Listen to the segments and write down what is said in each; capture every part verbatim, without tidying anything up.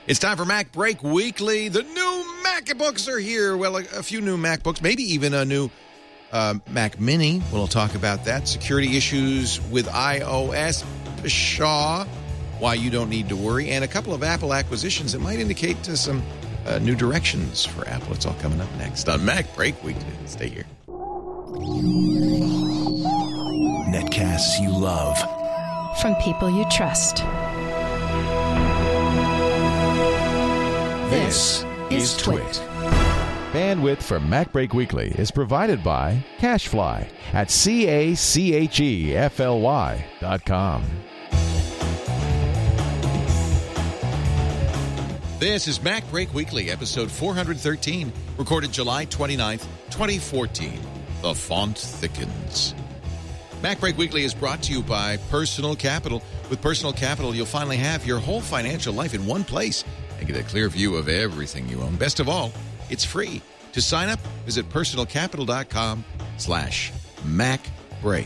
It's time for Mac Break Weekly. The new MacBooks are here. Well, a, a few new MacBooks, maybe even a new uh, Mac Mini. We'll talk about that. Security issues with iOS, Pshaw, why you don't need to worry, and a couple of Apple acquisitions that might indicate uh, some uh, new directions for Apple. It's all coming up next on Mac Break Weekly. Stay here. Netcasts you love. From people you trust. This is Twit. Bandwidth for Mac Break Weekly is provided by CacheFly at C A C H E F L Y dot com. This is Mac Break Weekly, episode four thirteen, recorded July twenty-ninth, twenty fourteen. The font thickens. Mac Break Weekly is brought to you by Personal Capital. With Personal Capital, you'll finally have your whole financial life in one place and get a clear view of everything you own. Best of all, it's free. To sign up, visit personalcapital.com slash MacBreak.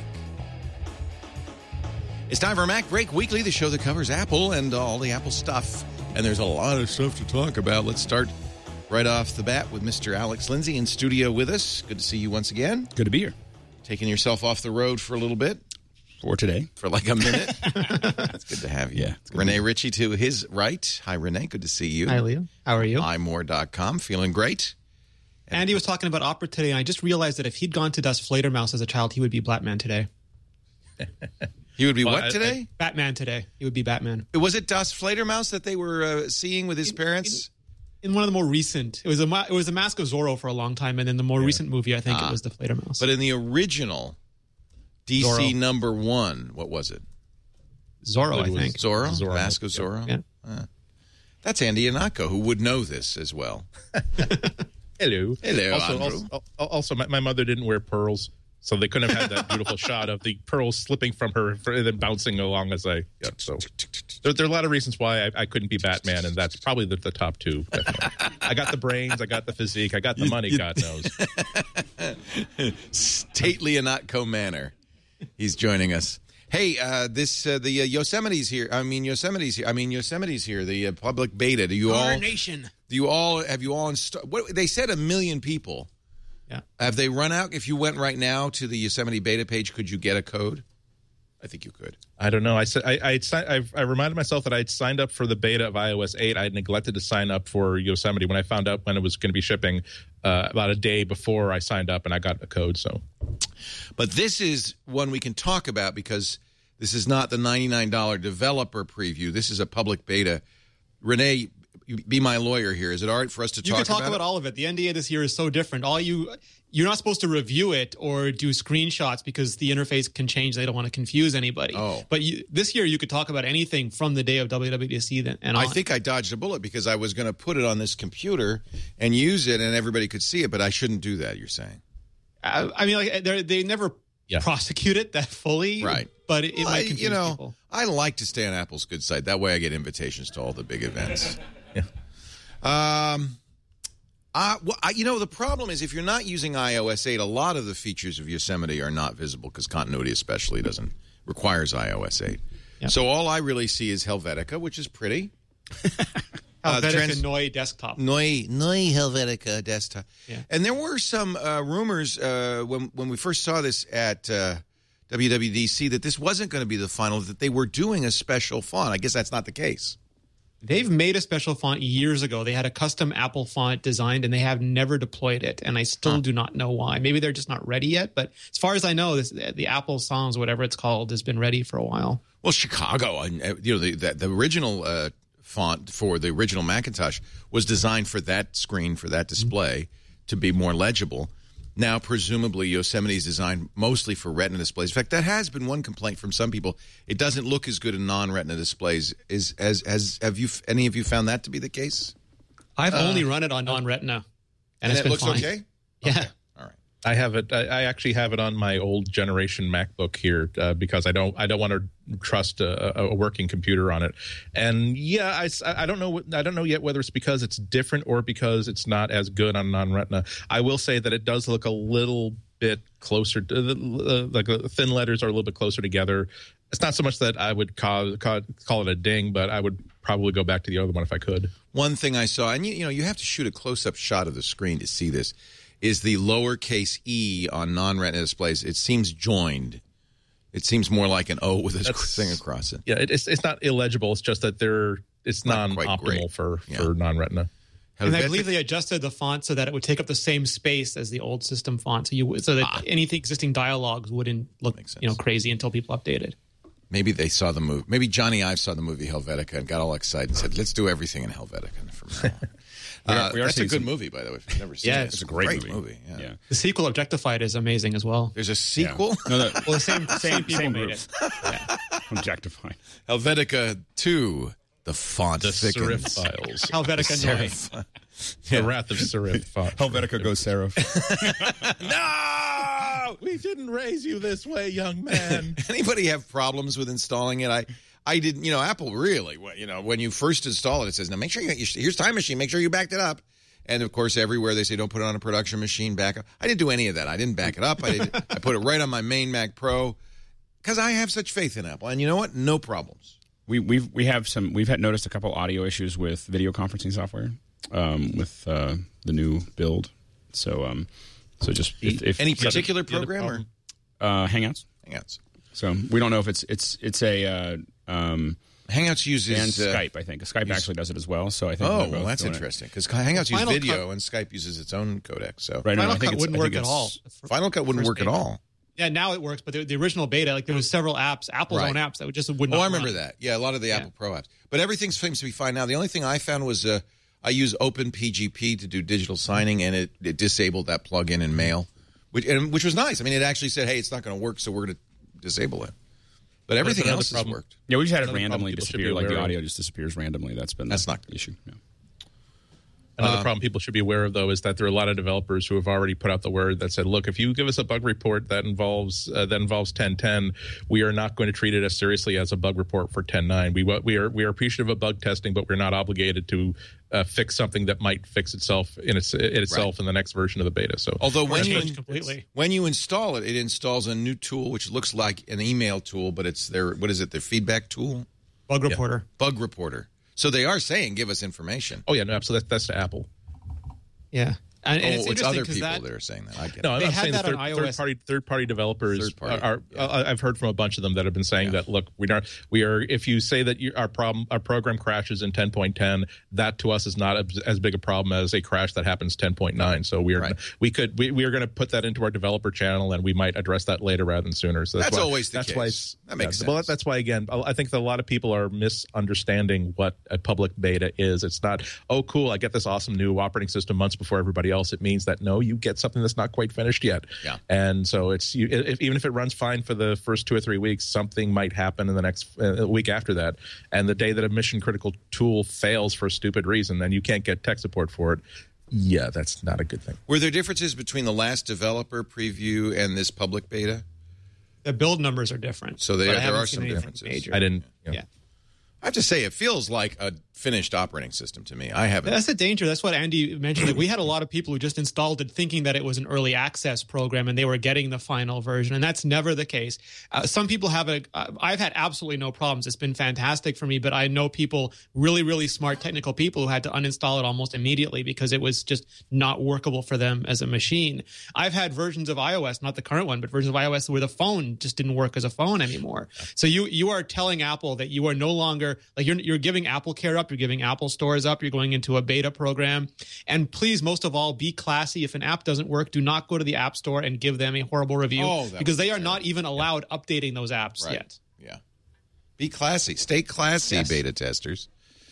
It's time for Mac Break Weekly, the show that covers Apple and all the Apple stuff. And there's a lot of stuff to talk about. Let's start right off the bat with Mister Alex Lindsay in studio with us. Good to see you once again. Good to be here. Taking yourself off the road for a little bit. For today. For like a minute. It's good to have you. Yeah, Renee Ritchie to his right. Hi, Renee. Good to see you. Hi, Leo. How are you? i more dot com. Feeling great. And Andy was talking about opera today, and I just realized that if he'd gone to Das Fledermaus as a child, he would be Batman today. He would be well, what I, today? I, Batman today. He would be Batman. Was it Das Fledermaus that they were uh, seeing with his in, parents? In, in one of the more recent. It was a it was a Mask of Zorro for a long time, and then the more yeah. recent movie, I think ah, it was the Fledermaus. But in the original D C Zorro. Number one, what was it? Zorro, it I think. Zorro? Zorro. Mask of Zorro? Yeah. Uh, that's Andy Anako, who would know this as well. Hello. Hello, also, Andrew. Also, also my, my mother didn't wear pearls, so they couldn't have had that beautiful shot of the pearls slipping from her and then bouncing along as I... Yeah, so there, there are a lot of reasons why I, I couldn't be Batman, and that's probably the, the top two. Definitely. I got the brains, I got the physique, I got the money, God knows. Stately Anatco manner. He's joining us. Hey, uh, this uh, the uh, Yosemite's here. I mean Yosemite's here. I mean Yosemite's here. The uh, public beta. Do you all? Our nation. Do you all? Have you all installed? What they said? A million people. Yeah. Have they run out? If you went right now to the Yosemite beta page, could you get a code? I think you could. I don't know. I said I I'd, I've, I reminded myself that I'd signed up for the beta of iOS eight. I had neglected to sign up for Yosemite when I found out when it was going to be shipping. Uh, about a day before I signed up, and I got a code. So, but this is one we can talk about because this is not the ninety-nine dollars developer preview. This is a public beta. Renee, be my lawyer here. Is it all right for us to talk about You can talk about, about all of it. The N D A this year is so different. All you you're not supposed to review it or do screenshots because the interface can change. They don't want to confuse anybody. Oh. But you, this year you could talk about anything from the day of W W D C then, and on. I think I dodged a bullet because I was going to put it on this computer and use it and everybody could see it, but I shouldn't do that, you're saying. I, I mean, like they never yeah. prosecute it that fully. Right. But it, it well, might I, confuse you know, people. I like to stay on Apple's good side. That way I get invitations to all the big events. yeah. Um... Uh, well, I, you know, the problem is if you're not using iOS eight, a lot of the features of Yosemite are not visible because continuity especially doesn't requires iOS eight. Yep. So all I really see is Helvetica, which is pretty. Helvetica uh, trans- Noi desktop. Noi, Noi Helvetica desktop. Yeah. And there were some uh, rumors uh, when, when we first saw this at uh, W W D C that this wasn't going to be the final, that they were doing a special font. I guess that's not the case. They've made a special font years ago. They had a custom Apple font designed, and they have never deployed it. And I still huh. do not know why. Maybe they're just not ready yet. But as far as I know, this, the Apple Sans, whatever it's called, has been ready for a while. Well, Chicago, you know, the, the, the original uh, font for the original Macintosh was designed for that screen, for that display, mm-hmm. to be more legible. Now, presumably, Yosemite is designed mostly for Retina displays. In fact, that has been one complaint from some people. It doesn't look as good in non-Retina displays. Is as has have you any of you found that to be the case? I've uh, only run it on uh, non-Retina, and, and it's it been looks fine. okay. Yeah. Okay. All right. I have it. I, I actually have it on my old generation MacBook here uh, because I don't. I don't want to trust a, a working computer on it. And yeah, I, I don't know. I don't know yet whether it's because it's different or because it's not as good on non-Retina. I will say that it does look a little bit closer to the, uh, like the thin letters are a little bit closer together. It's not so much that I would call, call, call it a ding, but I would probably go back to the other one if I could. One thing I saw, and you, you know, you have to shoot a close-up shot of the screen to see this, is the lowercase e on non-retina displays. It seems joined. It seems more like an O with a That's- thing across it. Yeah, it, it's it's not illegible. It's just that they're it's Not quite non-optimal great. for, Yeah. for non-retina. And I Helvetica- believe they adjusted the font so that it would take up the same space as the old system font, so you so that Ah. any existing dialogues wouldn't look Makes sense. you know crazy until people updated. Maybe they saw the movie. Maybe Johnny Ive saw the movie Helvetica and got all excited and said, let's do everything in Helvetica from now on. We are- Uh, we are that's a seeing good some- movie, by the way. If you've never seen Yeah, it, it's it's a a great great movie. movie. Yeah. Yeah. The sequel, Objectified, is amazing as well. There's a sequel? No, no, Well, the same same people same made group. it. Yeah. Objectifying. Helvetica two, the font The Serif thickens. Files. Helvetica Noise. Serif. The Wrath of Serif. Helvetica goes Serif. No! We didn't raise you this way, young man. Anybody have problems with installing it? I, I didn't. You know, Apple really. You know, when you first install it, it says, "Now make sure you here's Time Machine. Make sure you backed it up." And of course, everywhere they say, "Don't put it on a production machine. Back up." I didn't do any of that. I didn't back it up. I didn't, I put it right on my main Mac Pro because I have such faith in Apple. And you know what? No problems. We we've we have some we've had noticed a couple audio issues with video conferencing software um, with uh, the new build. So um, so just if, if Any the- particular the other program or problem- uh, Hangouts. Hangouts? So we don't know if it's it's it's a uh, um, Hangouts uses and uh, Skype. I think Skype actually does it as well. So I think Oh, they're well, both that's doing it. interesting because Hangouts use Final video Cut- and Skype uses its own codec. So Right, no, Final I think Cut it's- wouldn't I work think at all. it's- Final Cut wouldn't First work at beta. all. Yeah, now it works, but the, the original beta, like there was several apps, Apple's Right. own apps that would just would Oh, not. I remember run. that. Yeah, a lot of the Yeah. Apple Pro apps. But everything seems to be fine now. The only thing I found was uh, I use OpenPGP to do digital signing, and it, it disabled that plugin in Mail, which and, which was nice. I mean, it actually said, "Hey, it's not going to work, so we're going to disable it." But everything another else has problem. worked. Yeah, we just had it Another problem randomly people should be disappear. Like the aware of. audio just disappears randomly. That's been That's the not good. issue. Yeah. Another problem people should be aware of, though, is that there are a lot of developers who have already put out the word that said, "Look, if you give us a bug report that involves uh, that involves ten ten, we are not going to treat it as seriously as a bug report for ten nine. We we are we are appreciative of bug testing, but we're not obligated to uh, fix something that might fix itself in, its, in itself Right. in the next version of the beta." So, Although when That's you changed completely. when you install it, it installs a new tool which looks like an email tool, but it's their what is it? Their feedback tool, Bug reporter. Bug Reporter. So they are saying, "Give us information." oh yeah, no, so that, that's to Apple. Yeah, and, and oh, it's it's interesting other 'cause people that, that are saying that. I get No, it. I'm, They I'm had saying the that on third, iOS. third party third party developers Third party, are. yeah. uh, I've heard from a bunch of them that have been saying Yeah. that. Look, we are we are. If you say that you, our problem our program crashes in ten point ten, that to us is not as, as big a problem as a crash that happens ten point nine. So we are Right. we could we, we are going to put that into our developer channel, and we might address that later rather than sooner. So that's, That's why, always the that's case. Why it's, That makes yeah, Well, sense. that's why again, I think that a lot of people are misunderstanding what a public beta is. It's not, oh, cool, I get this awesome new operating system months before everybody else. It means that no, you get something that's not quite finished yet. Yeah. And so it's you, if, even if it runs fine for the first two or three weeks, something might happen in the next uh, week after that. And the day that a mission critical tool fails for a stupid reason, and you can't get tech support for it, yeah, that's not a good thing. Were there differences between the last developer preview and this public beta? the build numbers are different. So they- but I there haven't are seen some anything differences. Major. I didn't. You know, Yeah. I have to say, it feels like a finished operating system to me. I haven't. That's the danger. That's what Andy mentioned. Like we had a lot of people who just installed it thinking that it was an early access program and they were getting the final version. And that's never the case. Uh, some people have a, uh, I've had absolutely no problems. It's been fantastic for me, but I know people, really, really smart technical people who had to uninstall it almost immediately because it was just not workable for them as a machine. I've had versions of iOS, not the current one, but versions of iOS where the phone just didn't work as a phone anymore. So you, you are telling Apple that you are no longer, like you're, you're giving Apple Care up, you're giving Apple stores up, you're going into a beta program. And please, most of all, be classy. If an app doesn't work, do not go to the App Store and give them a horrible review Oh, that because would they be are not even allowed updating those apps Right. yet. Yeah. Be classy. Stay classy, Yes. beta testers.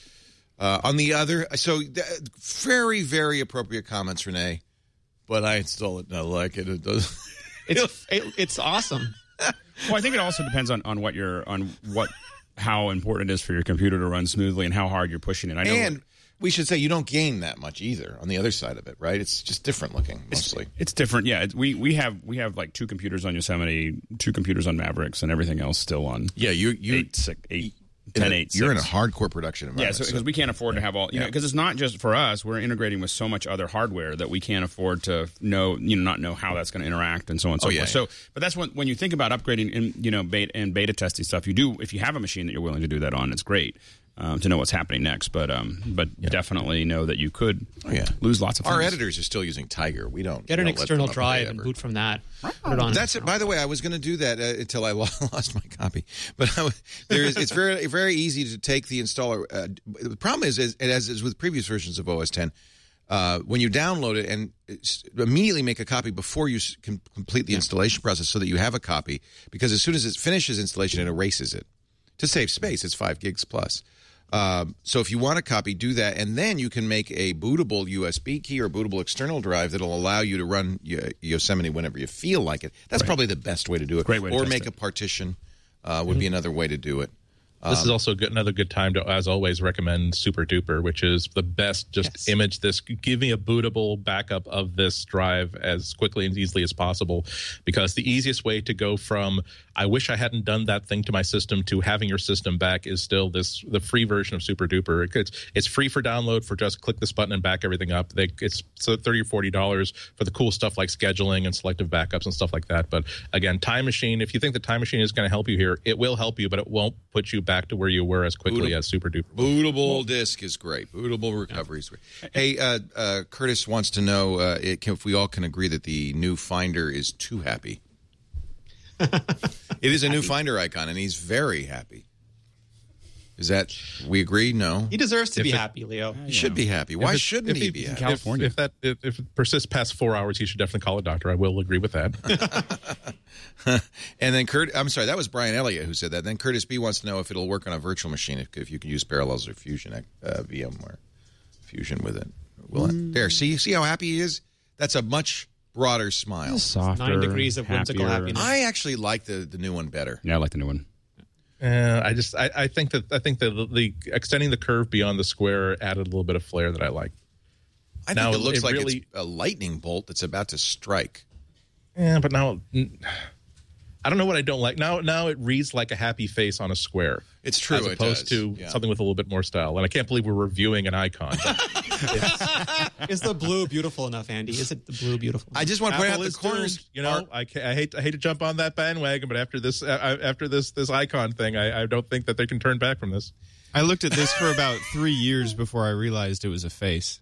Uh, on the other, so th- very, very appropriate comments, Renee. But I install it and I like it. It does. It's it, it's awesome. Well, I think it also depends on, on what you're on what how important it is for your computer to run smoothly and how hard you're pushing it. I know And we should say you don't gain that much either on the other side of it, right? It's just different looking mostly. it's different. Yeah, it's, we we have we have like two computers on Yosemite, two computers on Mavericks, and everything else still on Yeah, you you eight, six, eight, ten, eight, You're in a six. hardcore production Yeah, environment. so because we can't afford to have all, you know, Yeah. because it's not just for us. We're integrating with so much other hardware that we can't afford to know, you know, not know how that's going to interact and so on and so Oh, yeah, forth. So, but that's when when you think about upgrading in, you know, beta and beta testing stuff, you do if you have a machine that you're willing to do that on, it's great. um, to know what's happening next. But um, but yeah. definitely know that you could oh, yeah. lose lots of Our things. editors are still using Tiger. We don't get an external drive and boot from that. Put it on. That's it. By the way, I was going to do that uh, until I lost my copy. But I, there is, it's very very easy to take the installer. Uh, the problem is, is, as is with previous versions of O S ten, uh, when you download it and immediately make a copy before you can complete the yeah. installation process, so that you have a copy. Because as soon as it finishes installation, it erases it to save space. It's five gigs plus. Um, so if you want a copy, do that, and then you can make a bootable U S B key or bootable external drive that'll allow you to run Yosemite whenever you feel like it. That's right. probably the best way to do it. Great way to or test make it. a partition uh, would mm-hmm. be another way to do it. This um, is also good, another good time to, as always, recommend Super Duper, which is the best. Just yes. image this, give me a bootable backup of this drive as quickly and easily as possible, because the easiest way to go from I wish I hadn't done that thing to my system to having your system back is still this the free version of Super Duper. It's it's free for download for just click this button and back everything up. They, it's thirty or forty dollars for the cool stuff like scheduling and selective backups and stuff like that. But again, Time Machine. If you think the Time Machine is going to help you here, it will help you, but it won't put you back to where you were as quickly Bootable. as Super Duper. Bootable disk is great. Bootable recovery is great. Hey, uh, uh, Curtis wants to know uh, it can, if we all can agree that the new Finder is too happy. It is a new Finder icon, and he's very happy. Is that we agree? No, he deserves to if be it, happy, Leo. He should be happy. Why shouldn't he, he be happy? California. If, if that if, if it persists past four hours, he should definitely call a doctor. I will agree with that. And then Kurt, I'm sorry, that was Brian Elliott who said that. Then Curtis B wants to know if it'll work on a virtual machine, if, if you can use Parallels or Fusion, uh, VMware Fusion with it. Will it? There, see, see how happy he is? That's a much broader smile. Softer, Nine degrees of whimsical happier. happiness. I actually like the, the new one better. Yeah, I like the new one. Uh, I just I, I think that I think that the, the extending the curve beyond the square added a little bit of flair that I like. I think Now, it looks it like really- it's a lightning bolt that's about to strike. Yeah, but now I don't know what I don't like. Now now it reads like a happy face on a square. It's true, as it opposed does. to Yeah. something with a little bit more style. And I can't believe we're reviewing an icon. But Is the blue beautiful enough, Andy? Is it the blue beautiful? I just want to point Apple out the is corners. doomed, you know, are- I, ca- I hate I hate to jump on that bandwagon, but after this uh, after this this icon thing, I, I don't think that they can turn back from this. I looked at this for about three years before I realized it was a face.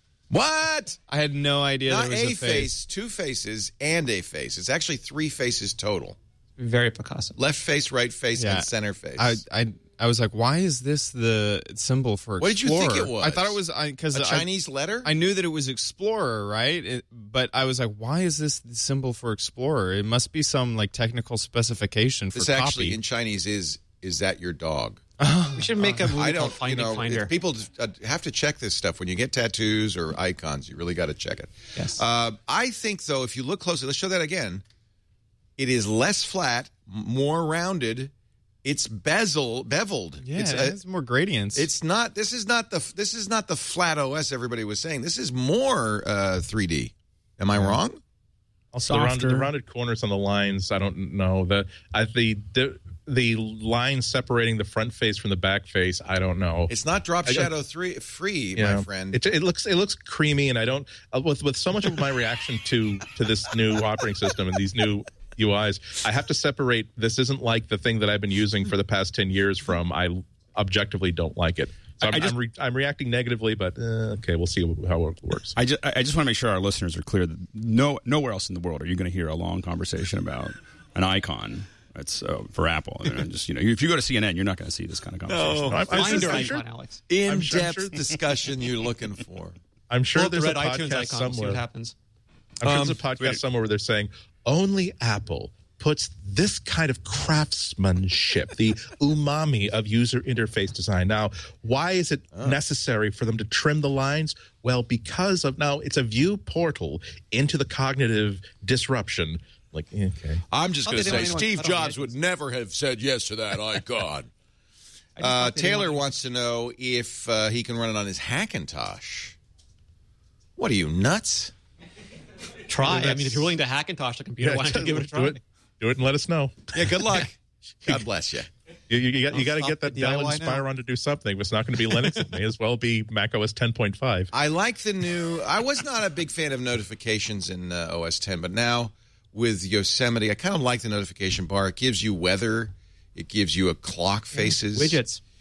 What? I had no idea Not there was a a face. face. two faces, and a face. It's actually three faces total. Very Picasso. Left face, right face, Yeah. and center face. I, I I was like, why is this the symbol for What did you think Explorer? it was? I thought it was because a Chinese letter? I knew that it was Explorer, right? It, but I was like, why is this the symbol for Explorer? It must be some like technical specification for This copy. actually in Chinese is is that your dog? We should make a movie I called don't. You Finding know, Finder. if people uh, have to check this stuff when you get tattoos or icons. You really got to check it. Yes. Uh, I think though, if you look closely, let's show that again. It is less flat, m- more rounded. It's bezel beveled. yeah, it's, it uh, has more gradients. it's not. This is not the. This is not the flat O S everybody was saying. This is more uh, three D. Am I wrong? Also, the rounded, the Softer. rounded corners on the lines, I don't know. The I, the, the the line separating the front face from the back face, I don't know. It's not drop I don't- shadow three free, You my know, friend. It, it looks it looks creamy, and I don't uh, with with so much of my reaction to to this new operating system and these new U Is, I have to separate. This isn't like the thing that I've been using for the past ten years. From I objectively don't like it. So I'm, I just- I'm, re, I'm reacting negatively, but uh, okay, we'll see how it works. I just, I just want to make sure our listeners are clear that no, nowhere else in the world are you going to hear a long conversation about an icon. That's uh, for Apple. And just you know, if you go to C N N, you're not going to see this kind of conversation. No. I'm, I'm Finder sure, I'm icon, sure, Alex. In I'm sure- I'm depth sure- discussion you're looking for. I'm sure Pull up the there's red a iTunes podcast icon. We'll see what somewhere. happens. I'm sure Um, there's a podcast somewhere where they're saying only Apple puts this kind of craftsmanship, the umami of user interface design. Now, why is it necessary for them to trim the lines? Well, because of now it's a view portal into the cognitive disruption. Like, okay. I'm just Oh, going to they say don't even Steve want to cut on Jobs the would never have said yes to that icon. I just uh, thought they didn't Taylor want wants to know if uh, he can run it on his Hackintosh. What are you, nuts? to try. I mean, if you're willing to Hackintosh a computer, why don't you give it a try? Do it, do it and let us know. Yeah, good luck. God bless you. You, you, you got, you got to Stop get the that D I Y Dell now. Inspiron to do something. If it's not going to be Linux, it may as well be Mac O S ten point five. I like the new. I was not a big fan of notifications in uh, O S ten, but now with Yosemite, I kind of like the notification bar. It gives you weather. It gives you a clock faces. Widgets.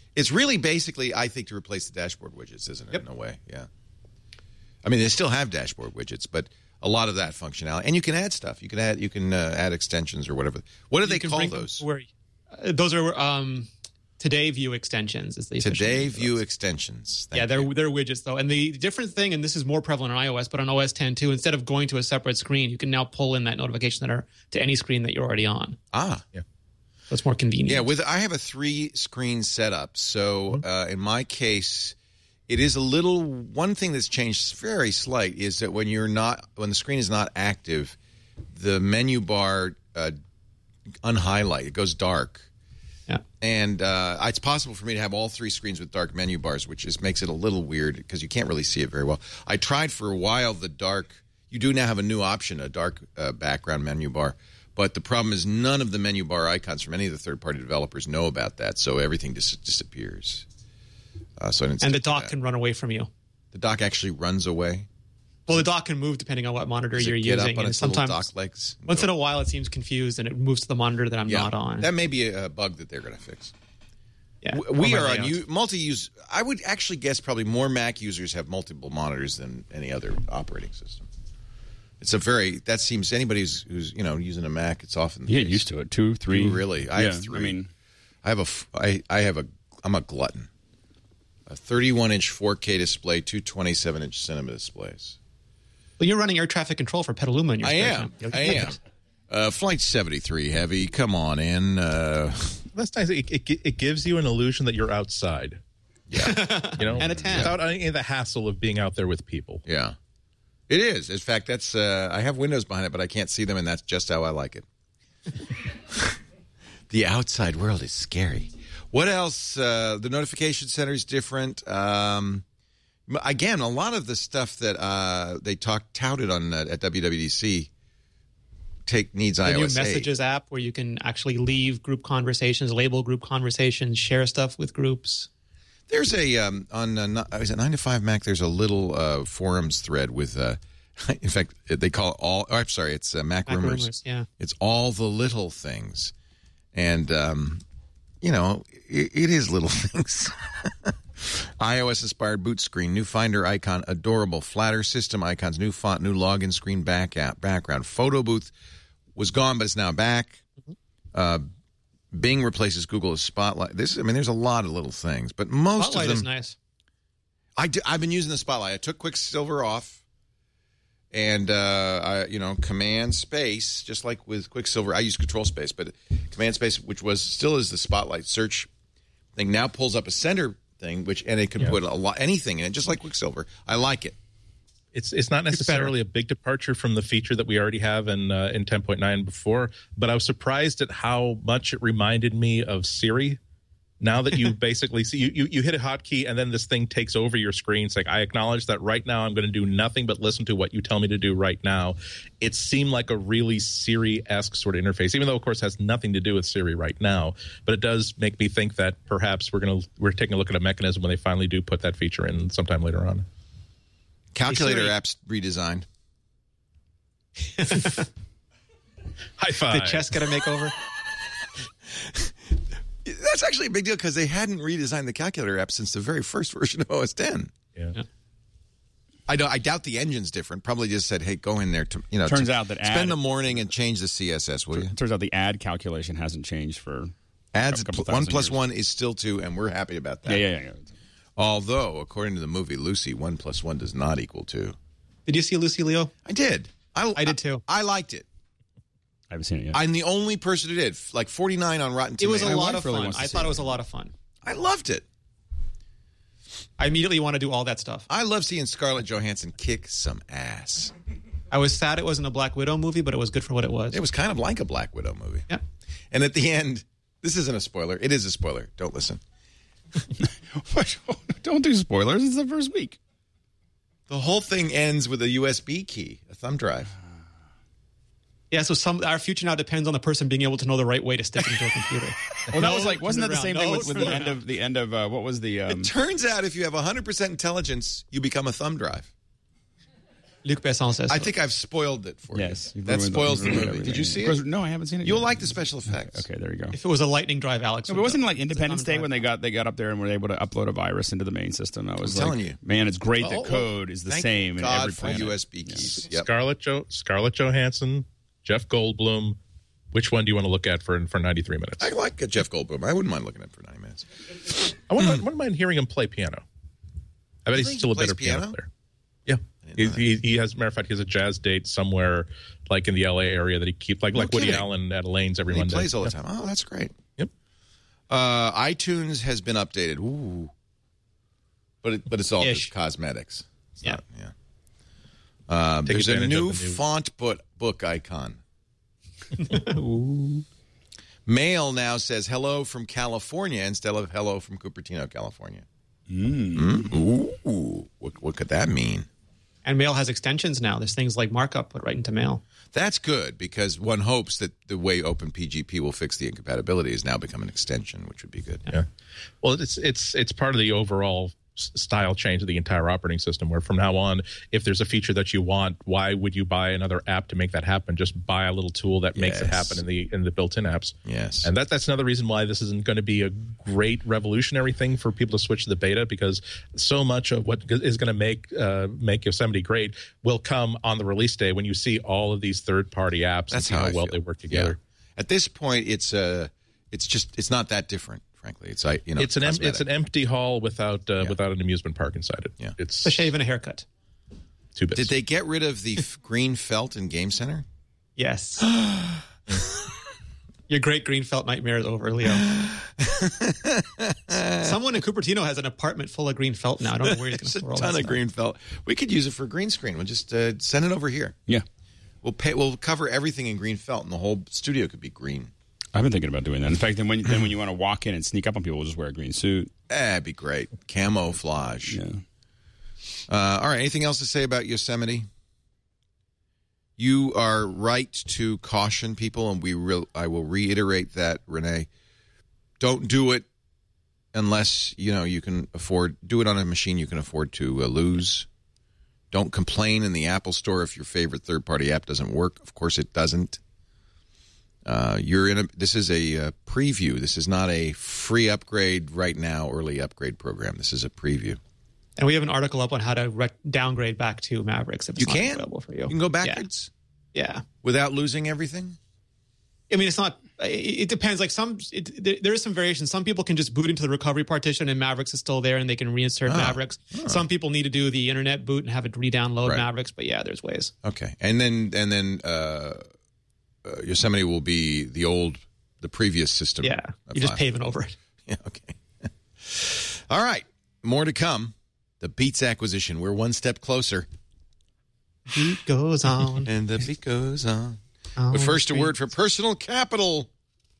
It's really basically, I think, to replace the dashboard widgets, isn't it? Yep. In a way, yeah. I mean, they still have dashboard widgets, but a lot of that functionality, and you can add stuff. You can add, you can uh, add extensions or whatever. What do You they can call bring them those? where- uh, those are um, Today View extensions. Is the official Today name for View those. extensions. Thank Yeah, they're you. they're widgets though, and the different thing, and this is more prevalent on iOS, but on O S ten too. Instead of going to a separate screen, you can now pull in that notification center to any screen that you're already on. Ah, Yeah. So it's more convenient. yeah. With I have a three screen setup, so uh, in my case, it is a little. One thing that's changed very slight is that when you're not, when the screen is not active, the menu bar uh, unhighlight. It goes dark. Yeah. And uh, it's possible for me to have all three screens with dark menu bars, which is makes it a little weird because you can't really see it very well. I tried for a while the dark. You do now have a new option, a dark uh, background menu bar. But the problem is none of the menu bar icons from any of the third-party developers know about that, so everything dis- disappears. Uh, so I didn't And the stick with dock that. can run away from you. The dock actually runs away. Well, the dock can move depending on what monitor Does you're it get using. up on and its little sometimes, dock legs? once in a while, it seems confused and it moves to the monitor that I'm Yeah, not on. that may be a, a bug that they're going to fix. yeah. W- We Or are my on layout. u- multi-use. I would actually guess probably more Mac users have multiple monitors than any other operating system. It's a very that seems anybody who's, who's you know using a Mac. It's often the You get case. used to it. Two, three. You really? I yeah, have three. I mean, I have a. f- I I have a. I'm a glutton. A thirty-one inch four K display, two twenty-seven inch cinema displays. Well, you're running air traffic control for Petaluma in your I spare am. time. You'll I get am. those. Uh, Flight seventy-three heavy. Come on in. Uh, That's nice. It, it, it gives you an illusion that you're outside. yeah. You know, And a tan. without any of the hassle of being out there with people. Yeah. It is. In fact, that's. Uh, I have windows behind it, but I can't see them, and that's just how I like it. The outside world is scary. What else? Uh, the notification center is different. Um, again, a lot of the stuff that uh, they talked touted on uh, at W W D C take needs The new iOS eight. Messages app where you can actually leave group conversations, label group conversations, share stuff with groups. There's a um, on uh, is it nine to five Mac. There's a little uh, forums thread with. Uh, in fact, they call it all. Oh, I'm sorry, it's uh, Mac, Mac rumors. rumors, yeah. It's all the little things, and um, you know it, it is little things. iOS inspired boot screen, new Finder icon, adorable flatter system icons, new font, new login screen, back app, background, photo booth was gone, but it's now back. Uh, Bing replaces Google as Spotlight. This, I mean, there's a lot of little things, but most Spotlight of is them. nice. I do, I've been using the Spotlight. I took Quicksilver off, and uh, I, you know, Command Space, just like with Quicksilver, I use Control Space, but Command Space, which was still is the Spotlight search thing, now pulls up a center thing, which and it can Yeah. put a lot anything in it, just like Quicksilver. I like it. It's it's not necessarily a big departure from the feature that we already have in uh, in ten point nine before, but I was surprised at how much it reminded me of Siri. Now that you basically see you, you you hit a hotkey and then this thing takes over your screen. It's like, I acknowledge that right now I'm going to do nothing but listen to what you tell me to do right now. It seemed like a really Siri-esque sort of interface, even though of course it has nothing to do with Siri right now. But it does make me think that perhaps we're going to we're taking a look at a mechanism when they finally do put that feature in sometime later on. Calculator Hey, Siri. apps redesigned. High five. The chess got a makeover. That's actually a big deal because they hadn't redesigned the Calculator app since the very first version of O S ten. Yeah. Yeah. I don't. I doubt the engine's different. Probably just said, "Hey, go in there to you know." Turns to out that spend add- the morning and change the C S S, will you? it turns out the ad calculation hasn't changed for Adds a couple one thousand plus years. one is still two, and we're happy about that. Yeah, yeah, yeah. Although, according to the movie Lucy, one plus one does not equal two. Did you see Lucy Leo? I did. I, I did too. I, I liked it. I haven't seen it yet. I'm the only person who did. Like forty-nine on Rotten It was Tomatoes. a My lot wife of really fun. wants to I see thought it. it was a lot of fun. I loved it. I immediately want to do all that stuff. I love seeing Scarlett Johansson kick some ass. I was sad it wasn't a Black Widow movie, but it was good for what it was. It was kind of like a Black Widow movie. Yeah. And at the end, this isn't a spoiler. It is a spoiler. Don't listen. Don't do spoilers. It's the first week. The whole thing ends with a U S B key, a thumb drive. Yeah, so some our future now depends on the person being able to know the right way to stick it into a computer. Well, that was No, like, wasn't that turn the same around. thing No, with, with turn the end around. of the end of uh, what was the? Um, It turns out if you have one hundred percent intelligence, you become a thumb drive. Luc Besson says. I so. think I've spoiled it for Yes, you. you've That ruined- spoils the you've ruined movie. Did everything. you see Of course- it? No, I haven't seen it. You'll yet. like the special effects. Okay, there you go. If it was a lightning drive, Alex. No, would but wasn't it go. like Independence It's Day not when they got they got up there and were able to upload a virus into the main system? I was I'm like, telling you. man, it's great Oh, that code is the thank same in God every for planet. U S B keys. Yep. Scarlett jo- Scarlett Johansson, Jeff Goldblum. Which one do you want to look at for for ninety-three minutes? I like uh, Jeff Goldblum. I wouldn't mind looking at him for ninety minutes. I wouldn't, mind, wouldn't mind hearing him play piano. I bet Really? he's still a Plays better piano, piano? player. Yeah, didn't he, know that. he, he has. Matter of fact, he has a jazz date somewhere, like in the L A area, that he keeps like No like Woody kidding. Allen at Elaine's every He Monday. plays all the Yeah. time. Oh, that's great. Yep. Uh, iTunes has been updated. Ooh. But it, but it's all Ish. just cosmetics. It's Yeah. not- yeah. Uh, Take there's a advantage of new the new- font book, book icon. Mail now says hello from California instead of hello from Cupertino, California. Mm. Ooh. What, what could that mean? And Mail has extensions now. There's things like markup put right into Mail. That's good because one hopes that the way OpenPGP will fix the incompatibility has now become an extension, which would be good. Yeah. Well, it's it's it's part of the overall s- style change of the entire operating system, where from now on, if there's a feature that you want, why would you buy another app to make that happen? Just buy a little tool that makes it Yes. happen in the in the built-in apps. Yes. And that that's another reason why this isn't going to be a great revolutionary thing for people to switch to the beta, because so much of what is going to make uh, make Yosemite great will come on the release day when you see all of these third-party apps That's and see how how, I well feel. they work together. Yeah. At this point, it's uh, it's just it's not that different, frankly. It's like you know, It's an em- cosmetic. it's an empty hall without uh, Yeah. without an amusement park inside it. Yeah. It's A shave and a haircut. two bits. Did they get rid of the f- green felt in Game Center? Yes. Your great green felt nightmare is over, Leo. Someone in Cupertino has an apartment full of green felt now. I don't know where he's going to There's a store all ton that of stuff. green felt. We could use it for green screen. We'll just uh, send it over here. Yeah, We'll pay. We'll cover everything in green felt, and the whole studio could be green. I've been thinking about doing that. In fact, then when then when you want to walk in and sneak up on people, we'll just wear a green suit. Eh, that'd be great. Camouflage. Yeah. Uh, all right. Anything else to say about Yosemite? You are right to caution people, and we real. I will reiterate that, Renee. Don't do it unless you know you can afford. Do it on a machine you can afford to uh, lose. Don't complain in the Apple Store if your favorite third-party app doesn't work. Of course, it doesn't. Uh, you're in a. This is a uh, preview. This is not a free upgrade right now, early upgrade program. This is a preview. And we have an article up on how to rec- downgrade back to Mavericks if it's You not can. available for you. You can go backwards Yeah. without losing everything. I mean, it's not. It, it depends. Like some, it, there, there is some variation. Some people can just boot into the recovery partition, and Mavericks is still there, and they can reinsert Ah. Mavericks. Some people need to do the internet boot and have it re-download Right. Mavericks. But yeah, there's ways. Okay, and then and then uh, uh, Yosemite will be the old, the previous system. Yeah, of you're just five. paving over it. Yeah. Okay. All right, more to come. The Beats acquisition. We're one step closer, Beat goes on. and the beat goes on. on But first, a the word for Personal Capital.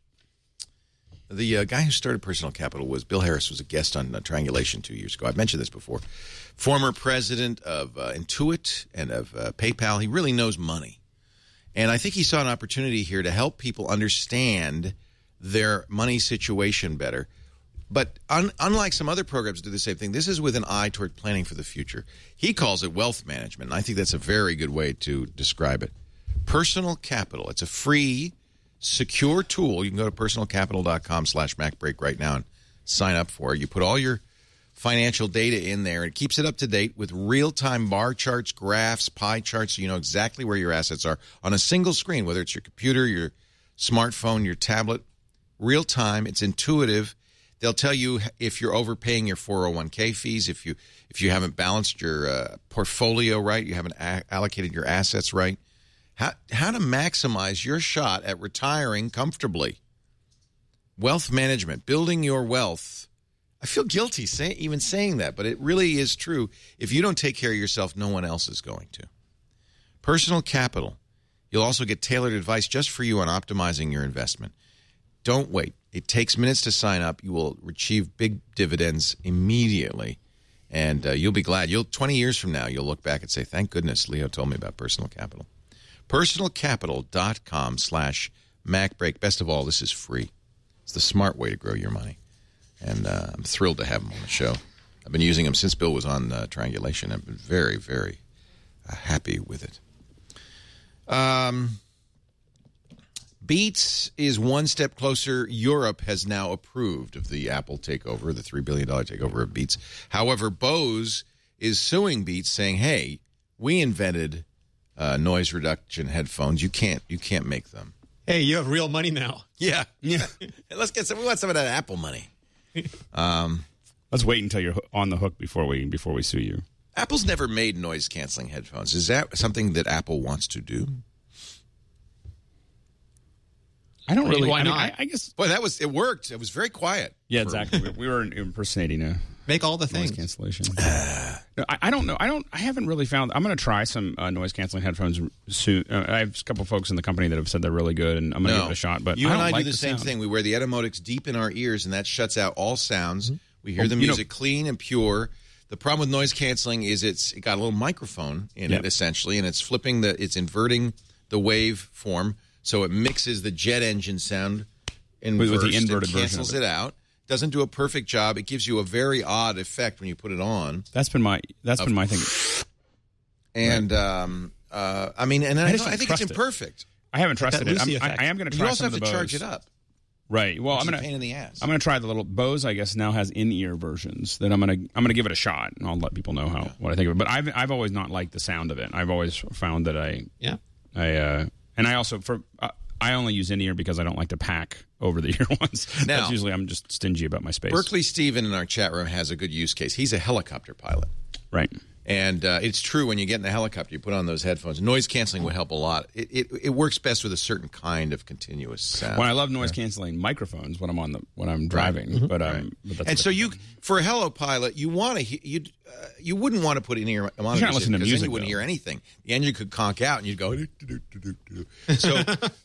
The uh, guy who started Personal Capital was Bill Harris, was a guest on uh, Triangulation two years ago. I've mentioned this before. Former president of uh, Intuit and of uh, PayPal. He really knows money. And I think he saw an opportunity here to help people understand their money situation better. But un- unlike some other programs that do the same thing, this is with an eye toward planning for the future. He calls it wealth management, and I think that's a very good way to describe it. Personal Capital. It's a free, secure tool. You can go to personalcapital.com slash MacBreak right now and sign up for it. You put all your financial data in there. It keeps it up to date with real-time bar charts, graphs, pie charts, so you know exactly where your assets are on a single screen, whether it's your computer, your smartphone, your tablet. Real time. It's intuitive. They'll tell you if you're overpaying your four oh one k fees, if you if you haven't balanced your uh, portfolio right, you haven't a- allocated your assets right, how how to maximize your shot at retiring comfortably. Wealth management, building your wealth. I feel guilty say, even saying that, but it really is true. If you don't take care of yourself, no one else is going to. Personal Capital. You'll also get tailored advice just for you on optimizing your investment. Don't wait. It takes minutes to sign up. You will achieve big dividends immediately, and uh, you'll be glad. You'll twenty years from now, you'll look back and say, thank goodness Leo told me about Personal Capital. personalcapital.com slash MacBreak. Best of all, this is free. It's the smart way to grow your money, and uh, I'm thrilled to have him on the show. I've been using him since Bill was on uh, Triangulation. I've been very, very happy with it. Um, Beats is one step closer. Europe has now approved of the Apple takeover, the three billion dollars takeover of Beats. However, Bose is suing Beats, saying, "Hey, we invented uh, noise reduction headphones. You can't, you can't make them." Hey, you have real money now. Yeah, yeah. Let's get some. We want some of that Apple money. Um, Let's wait until you're on the hook before we before we sue you. Apple's never made noise canceling headphones. Is that something that Apple wants to do? I don't I mean, really. why I, mean, not? I, I guess. Boy, that was it. Worked. It was very quiet. Yeah, for- exactly. we, we were impersonating a Make all the noise things. cancellation. no, I, I don't know. I don't. I haven't really found. I'm going to try some uh, noise canceling headphones soon. Uh, I have a couple folks in the company that have said they're really good, and I'm going to No. give it a shot. But you I and don't I like do the, same sound. thing. We wear the Etymotics deep in our ears, and that shuts out all sounds. We hear Oh, the you know- music clean and pure. The problem with noise canceling is it's it got a little microphone in Yep. it essentially, and it's flipping the it's inverting the wave form, so it mixes the jet engine sound in With- with the and inverted version cancels of it. it. out. Doesn't do a perfect job. It gives you a very odd effect when you put it on. That's been my. That's been my thing. And um, uh, I mean, and I, I just don't- I don't think it's trust it. imperfect. I haven't trusted that it. I'm, Lucy I, effect. I am going to You try also some have of to the charge Bose. it up. Right. Well, Which I'm is a going to. pain in the ass. I'm going to try the little Bose. I guess now has in-ear versions that I'm going to. I'm going to give it a shot, and I'll let people know how what I think of it. But I've I've always not liked the sound of it. I've always found that I Yeah. I uh, and I also for uh, I only use in-ear because I don't like to pack over the ear ones. Now- That's usually I'm just stingy about my space. Berkeley Steven in our chat room has a good use case. He's a helicopter pilot. Right. And uh, it's true, when you get in the helicopter, you put on those headphones. Noise canceling would help a lot. It, it it works best with a certain kind of continuous sound. When I love noise canceling microphones when I'm on the when I'm driving, but um, Right. but that's and a so different you, for a Hello Pilot, you want to you uh, you wouldn't want to put in ear monitors. You're not listening to because then music, you wouldn't though. hear anything. The engine could conk out, and you'd go. So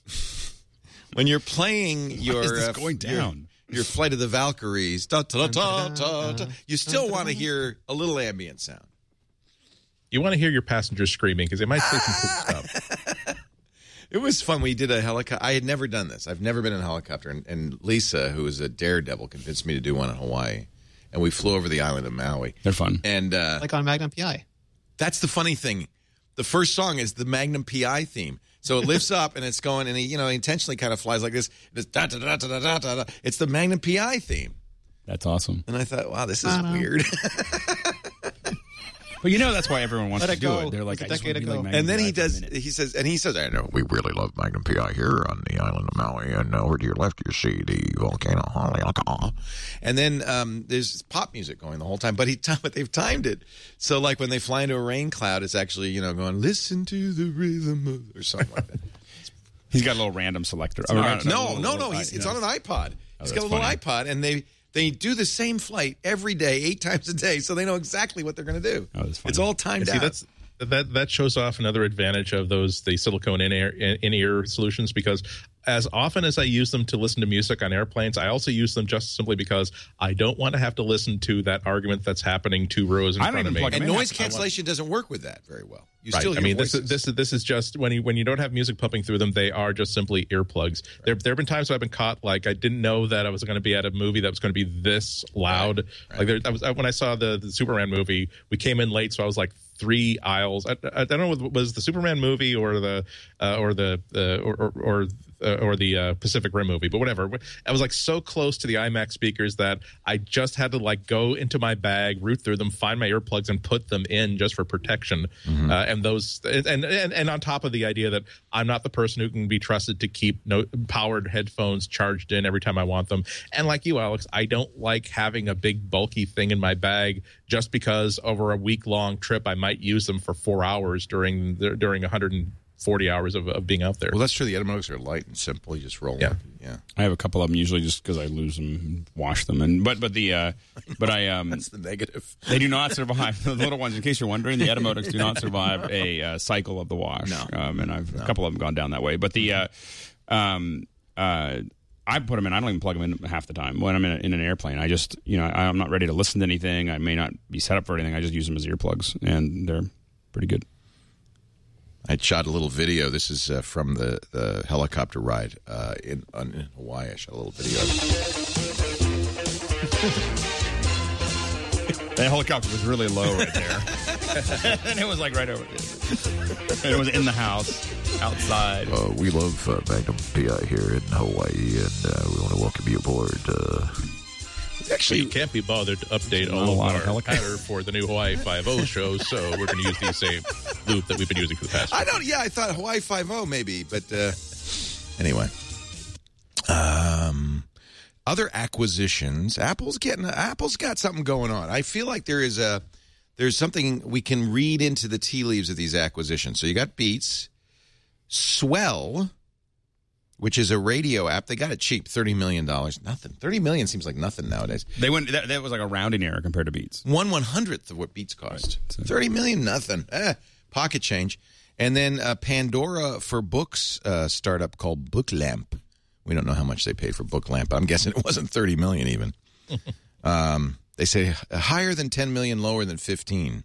when you're playing your is this uh, going your- down? Your, Flight of the Valkyries, da, da, da, da, da, you still want to hear a little ambient sound. You want to hear your passengers screaming because they might say some cool stuff. It was fun. We did a helicopter. I had never done this. I've never been in a helicopter. And, and Lisa, who is a daredevil, convinced me to do one in Hawaii. And we flew over the island of Maui. They're fun. And uh, Like on Magnum P I. that's the funny thing. The first song is the Magnum P I theme. So it lifts up and it's going, and he, you know, intentionally kind of flies like this. It's, da, da, da, da, da, da, da. It's the Magnum P I theme. That's awesome. And I thought, wow, this is weird. But you know that's why everyone wants Let to it do go. it. They're like, It's I a just want to decade be like ago. Magnum And then P I he for a does. minute. He says, and he says, "I know we really love Magnum P I here on the island of Maui, and over to your left you see the volcano Haleakala." And then um, there's pop music going the whole time, but he but they've timed it so like when they fly into a rain cloud, it's actually you know going listen to the rhythm of, or something like that. He's got a little random selector. Oh, no, not- no, not a no, little- no. He's, you it's know. on an iPod. He's got a that's little funny. iPod, and they they do the same flight every day, eight times a day, so they know exactly what they're going to do. Oh, that's funny. It's all timed See, out. that's that that shows off another advantage of those the silicone in ear in ear solutions, because as often as I use them to listen to music on airplanes, I also use them just simply because I don't want to have to listen to that argument that's happening two rows in I don't front of even me. plug 'em and in. noise I want- cancellation doesn't work with that very well. You Right. still hear I mean, this voices. is this is this is just when you when you don't have music pumping through them, they are just simply earplugs. There there have been times where I've been caught like I didn't know that I was going to be at a movie that was going to be this loud. Right. Right. Like there, I was when I saw the, the Superman movie, we came in late, so I was like three aisles. I, I, I don't know if it was the Superman movie or the uh, or the uh, or or or, uh, or the uh, Pacific Rim movie, but whatever. I was like so close to the IMAX speakers that I just had to like go into my bag, root through them, find my earplugs, and put them in just for protection. Mm-hmm. Uh, and those and, and and on top of the idea that I'm not the person who can be trusted to keep no, powered headphones charged in every time I want them. And like you, Alex, I don't like having a big bulky thing in my bag just because over a week long trip I might use them for four hours during the, during one hundred forty hours of, of being out there. well, that's true. The Etymotics are light and simple. You just roll Yeah. them. Yeah. I have a couple of them usually just because I lose them, and wash them, and but but the uh, but I um That's the negative. they do not survive. The little ones, in case you're wondering, the Etymotics do not survive a uh, cycle of the wash. No. um, and I've a couple of them gone down that way. But the uh, um uh. I put them in. I don't even plug them in half the time when I'm in, a, in an airplane. I just, you know, I'm not ready to listen to anything. I may not be set up for anything. I just use them as earplugs, and they're pretty good. I shot a little video. This is uh, from the, the helicopter ride uh, in, on, in Hawaii. I shot a little video. That helicopter was really low right there. And it was like right over there. It was in the house, outside. Uh, we love uh, Magnum P I here in Hawaii, and uh, we want to welcome you aboard. Uh, Actually, you can't be bothered to update all of our pattern for the new Hawaii Five-O show, so we're going to use the same loop that we've been using for the past. I don't. Yeah, I thought Hawaii Five-O maybe, but uh, anyway. Um, other acquisitions. Apple's getting. Apple's got something going on. I feel like there is a. There's something we can read into the tea leaves of these acquisitions. So you got Beats, Swell, which is a radio app. They got it cheap, thirty million dollars. Nothing. thirty million dollars seems like nothing nowadays. They went. That, that was like a rounding error compared to Beats. One one hundredth of what Beats cost. Right. thirty million dollars, nothing. Eh, pocket change. And then uh, Pandora for books uh, startup called Booklamp. We don't know how much they paid for Booklamp. I'm guessing it wasn't thirty million dollars even. um, they say higher than ten million dollars, lower than fifteen.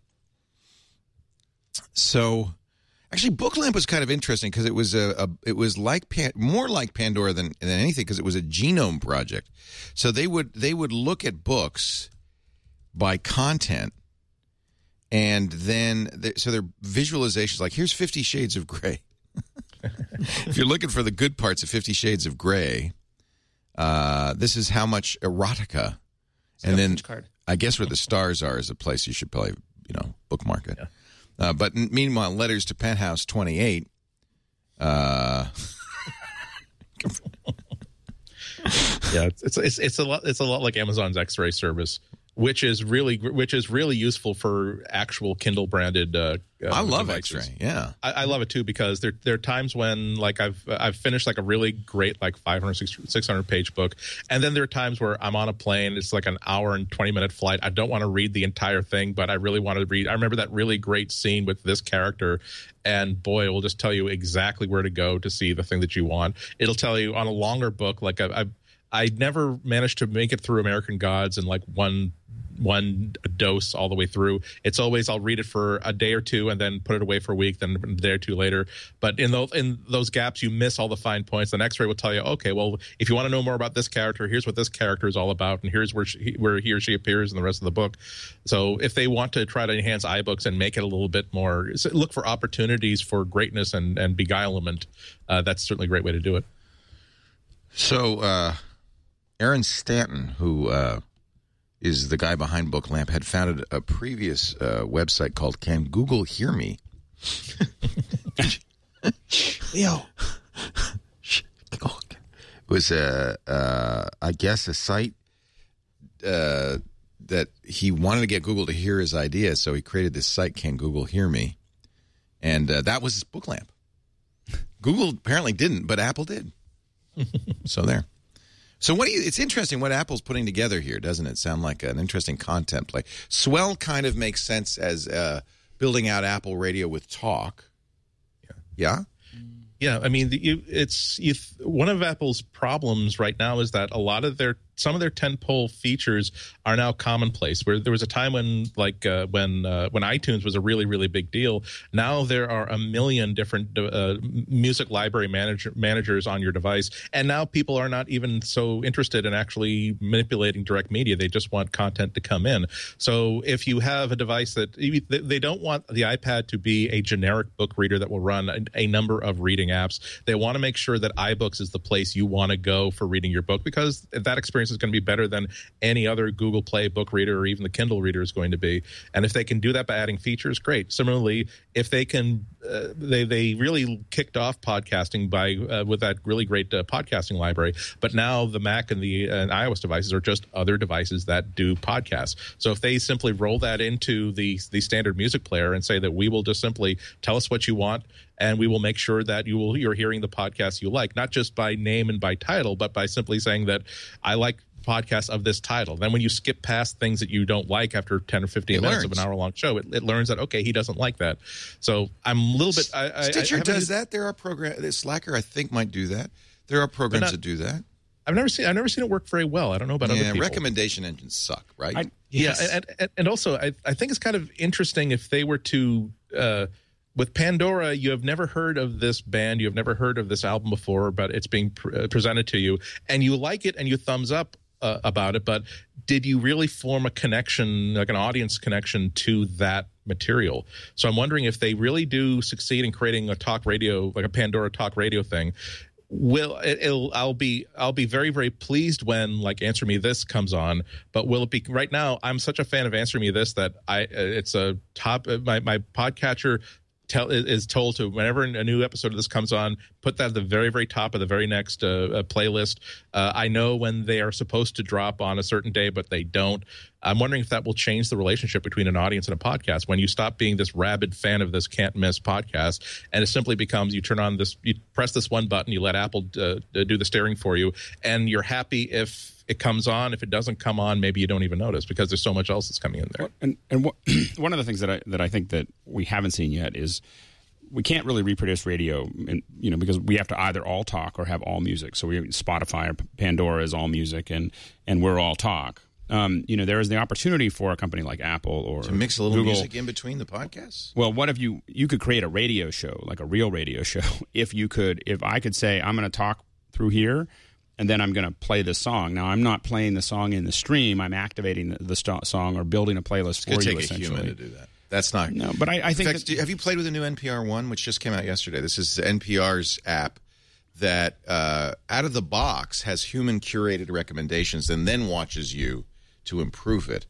So... Actually, Booklamp was kind of interesting because it was a, a it was like Pan, more like Pandora than than anything because it was a genome project. So they would they would look at books by content, and then they, so their visualizations like here's Fifty Shades of Grey. If you're looking for the good parts of Fifty Shades of Grey, uh, this is how much erotica, it's and then card. I guess where the stars are is a place you should probably you know bookmark it. Yeah. Uh, but meanwhile, Letters to Penthouse twenty-eight. Uh, yeah, it's it's it's a lot. It's a lot like Amazon's X-ray service, which is really which is really useful for actual Kindle branded. Uh, uh, I love devices. X-ray. Yeah, I, I love it too because there there are times when like I've I've finished like a really great like five hundred, six hundred page book, and then there are times where I'm on a plane. It's like an hour and twenty minute flight. I don't want to read the entire thing, but I really want to read. I remember that really great scene with this character. And boy, it will just tell you exactly where to go to see the thing that you want. It'll tell you on a longer book. Like I, I, I never managed to make it through American Gods in like one one dose all the way through. It's always I'll read it for a day or two and then put it away for a week, then a day or two later. But in those in those gaps, you miss all the fine points. The X-ray will tell you, okay, well, if you want to know more about this character, here's what this character is all about, and here's where she, where he or she appears in the rest of the book. So if they want to try to enhance iBooks and make it a little bit more, look for opportunities for greatness and and beguilement, uh, that's certainly a great way to do it. So uh, Aaron Stanton, who uh, is the guy behind Booklamp, had founded a previous uh, website called Can Google Hear Me? Leo. It was, a, uh, I guess, a site uh, that he wanted to get Google to hear his idea, so he created this site, Can Google Hear Me? And uh, that was his Booklamp. Google apparently didn't, but Apple did. So there. So what do you? It's interesting what Apple's putting together here, doesn't it? Sound like an interesting content play. Swell kind of makes sense as uh, building out Apple Radio with talk. Yeah. Yeah. Yeah, I mean, the, you, it's you, one of Apple's problems right now is that a lot of their some of their tentpole features are now commonplace. Where there was a time when, like, uh, when uh, when iTunes was a really really big deal. Now there are a million different uh, music library manager, managers on your device, and now people are not even so interested in actually manipulating direct media. They just want content to come in. So if you have a device that they don't want the iPad to be a generic book reader that will run a, a number of reading apps. They want to make sure that iBooks is the place you want to go for reading your book, because that experience is going to be better than any other Google Play book reader or even the Kindle reader is going to be. And if they can do that by adding features, great. Similarly, if they can, uh, they they really kicked off podcasting by uh, with that really great uh, podcasting library. But now the Mac and the and iOS devices are just other devices that do podcasts. So if they simply roll that into the the standard music player and say that we will just simply tell us what you want, and we will make sure that you will you're hearing the podcast you like, not just by name and by title, but by simply saying that I like podcasts of this title. Then when you skip past things that you don't like after ten or fifteen it minutes learns. of an hour long show, it, it learns that, okay, he doesn't like that. So I'm a little bit. I, I, Stitcher I does used, that. There are programs. Slacker, I think, might do that. There are programs not, that do that. I've never seen. I've never seen it work very well. I don't know about yeah, other people. recommendation engines suck, right? I, yes. Yeah, and, and, and also I, I think it's kind of interesting if they were to. Uh, With Pandora, you have never heard of this band, you have never heard of this album before, but it's being pre- presented to you, and you like it and you thumbs up uh, about it, but did you really form a connection, like an audience connection to that material. So I'm wondering if they really do succeed in creating a talk radio, like a Pandora talk radio thing. Will it, it'll I'll be I'll be very very pleased when like Answer Me This comes on, but will it be right now? I'm such a fan of Answer Me This that I it's a top my my podcatcher tell is told to whenever a new episode of this comes on, put that at the very very top of the very next uh, uh, playlist. Uh, I know when they are supposed to drop on a certain day, but they don't. I'm wondering if that will change the relationship between an audience and a podcast when you stop being this rabid fan of this can't miss podcast, and it simply becomes you turn on this, you press this one button, you let Apple uh, do the steering for you, and you're happy if it comes on. If it doesn't come on, maybe you don't even notice because there's so much else that's coming in there. And and what, one of the things that I that I think that we haven't seen yet is we can't really reproduce radio, and you know, because we have to either all talk or have all music. So we Spotify or Pandora is all music, and and we're all talk. Um, you know, there is the opportunity for a company like Apple or to mix a little Google. music in between the podcasts. Well, what if you you could create a radio show, like a real radio show? If you could, if I could say I'm going to talk through here, and then I'm going to play this song. Now, I'm not playing the song in the stream. I'm activating the, the st- song or building a playlist for you. It's going to take a human to do that. That's not no, but I, I think. In fact, that, have you played with the new N P R One, which just came out yesterday? This is N P R's app that, uh, out of the box, has human curated recommendations and then watches you to improve it.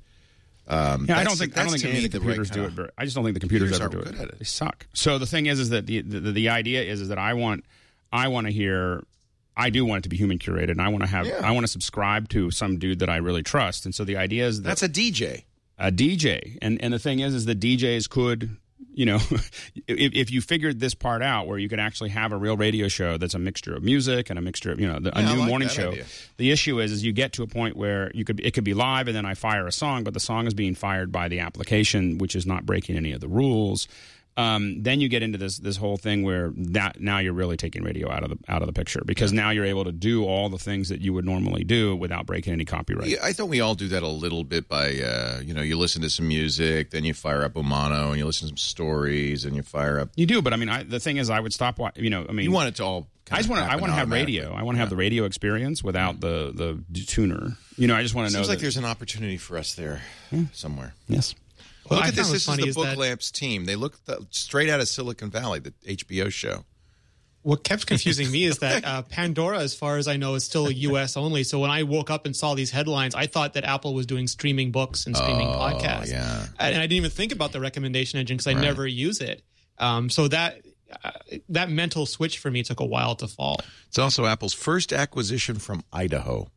Um, yeah, I don't think I don't think any of the computers right do it. Very, I just don't think the computers, computers ever do good it. At it. They suck. So the thing is, is that the the, the idea is, is that I want I want to hear. I do want it to be human curated, and I want to have Yeah. I want to subscribe to some dude that I really trust. And so the idea is that That's a D J. A D J, and and the thing is, is that D Js could, you know, if, if you figured this part out, where you could actually have a real radio show that's a mixture of music and a mixture of, you know, the, a Yeah, I new like morning that show. idea. The issue is, is you get to a point where you could it could be live, and then I fire a song, but the song is being fired by the application, which is not breaking any of the rules. Um, then you get into this this whole thing where that now you're really taking radio out of the out of the picture, because yeah. now you're able to do all the things that you would normally do without breaking any copyright. Yeah, I thought we all do that a little bit by, uh, you know, you listen to some music, then you fire up Umano, and you listen to some stories, and you fire up. You do, but I mean, I, the thing is, I would stop. You know, I mean, you want it to all. I just want to. I want to have radio. I want to have the radio experience without the the tuner. You know, I just want to know. Seems like that, there's an opportunity for us there yeah. somewhere. Yes. Well, What look I at this. found This was is funny the is Book that- Lamps team. They look the, straight out of Silicon Valley, the H B O show. What kept confusing me is that uh, Pandora, as far as I know, is still U S only. So when I woke up and saw these headlines, I thought that Apple was doing streaming books and streaming Oh, podcasts. yeah. And I didn't even think about the recommendation engine because I Right. never use it. Um, so that uh, that mental switch for me took a while to fall. It's also Apple's first acquisition from Idaho,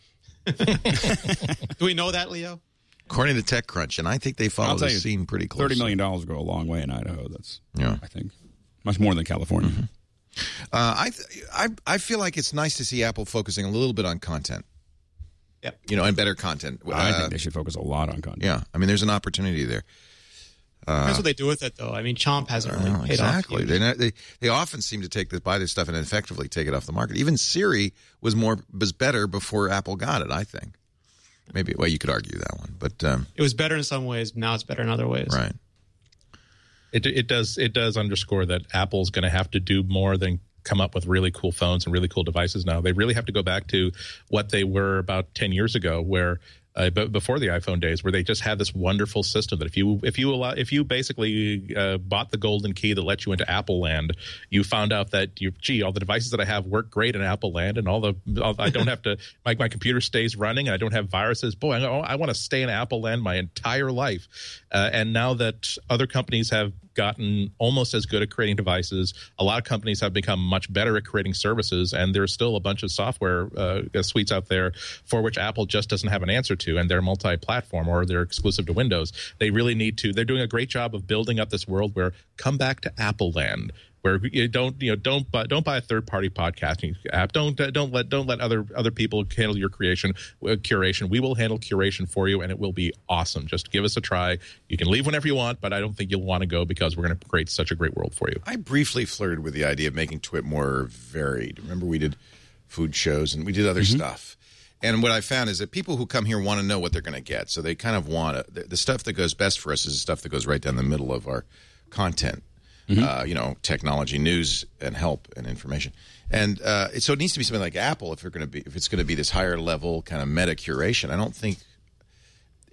Do we know that, Leo? according to TechCrunch, and I think they follow I'll tell the you, scene pretty closely. Thirty million dollars go a long way in Idaho. That's Yeah. I think much more than California. Mm-hmm. Uh, I, th- I I feel like it's nice to see Apple focusing a little bit on content. Yep. You know, and better content. I Uh, think they should focus a lot on content. Yeah, I mean, there's an opportunity there. That's what they do with it, though. I mean, Chomp hasn't really Oh, paid exactly. off. They, not- they they often seem to take this, buy this stuff and effectively take it off the market. Even Siri was more was better before Apple got it. I think. Maybe well, you could argue that one, but um, It was better in some ways. Now it's better in other ways. right. It it does it does underscore that Apple's going to have to do more than come up with really cool phones and really cool devices now. They really have to go back to what they were about ten years ago, where uh, b- before the iPhone days, where they just had this wonderful system that if you if you allow, if you basically uh, bought the golden key that let you into Apple Land, you found out that you gee, all the devices that I have work great in Apple Land, and all the all, I don't have to my my computer stays running, and I don't have viruses. Boy, I, I want to stay in Apple Land my entire life. Uh, and now that other companies have gotten almost as good at creating devices, a lot of companies have become much better at creating services, and there's still a bunch of software uh, suites out there for which Apple just doesn't have an answer to, and they're multi-platform or they're exclusive to Windows. They really need to. They're doing a great job of building up this world where come back to Apple Land, where you don't you know don't buy don't buy a third-party podcasting app. Don't uh, don't let don't let other other people handle your creation uh, curation. We will handle curation for you, and it will be awesome. Just give us a try. You can leave whenever you want, but I don't think you'll want to go because we're going to create such a great world for you. I briefly flirted with the idea of making Twit more varied. Remember, we did food shows and we did other Mm-hmm. stuff. And what I found is that people who come here want to know what they're going to get. So they kind of want to, the, the stuff that goes best for us is the stuff that goes right down the middle of our content. Mm-hmm. Uh, you know, technology, news, and help and information. And uh, it, so it needs to be something like Apple if you're going to be if it's going to be this higher level kind of meta curation. I don't think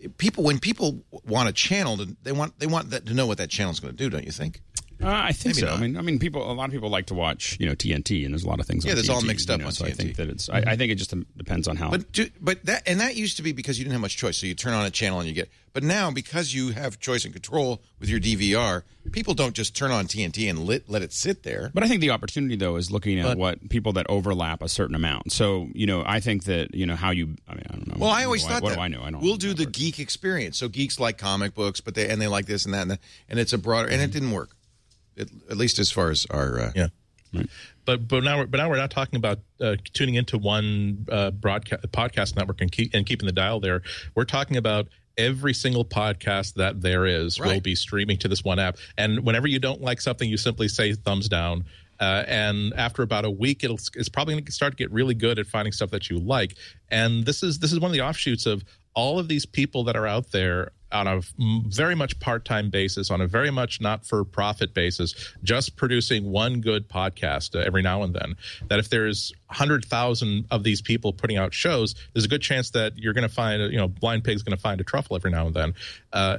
people when people want a channel, they want they want that to know what that channel's going to do, don't you think? Uh, I think Maybe so. not. I mean, I mean, people. A lot of people like to watch, you know, T N T, and there's a lot of things. Yeah, on that's T N T, all mixed you up know, on so T N T. I think that it's. I, I think it just depends on how. But do, but that and that used to be because you didn't have much choice. So you turn on a channel and you get. But now because you have choice and control with your D V R, people don't just turn on T N T and lit, let it sit there. But I think the opportunity, though, is looking at But- what people that overlap a certain amount. So, you know, I think that, you know, how you, I mean, I don't know. Well, I always what, thought what that. do I know? I don't We'll do know the that. geek experience. So geeks like comic books, but they and they like this and that, and, that, and it's a broader. And it didn't work, it, at least as far as our. Uh, Yeah. Right. But but now we're, but now we're not talking about uh, tuning into one uh, broadcast podcast network and keep and keeping the dial there. We're talking about every single podcast that there is will Right. be streaming to this one app. And whenever you don't like something, you simply say thumbs down. Uh, and after about a week, it'll it's probably going to start to get really good at finding stuff that you like. And this is this is one of the offshoots of all of these people that are out there on a very much part-time basis, on a very much not-for-profit basis, just producing one good podcast uh, every now and then. That if there's one hundred thousand of these people putting out shows, there's a good chance that you're going to find, you know, Blind Pig's going to find a truffle every now and then. Uh,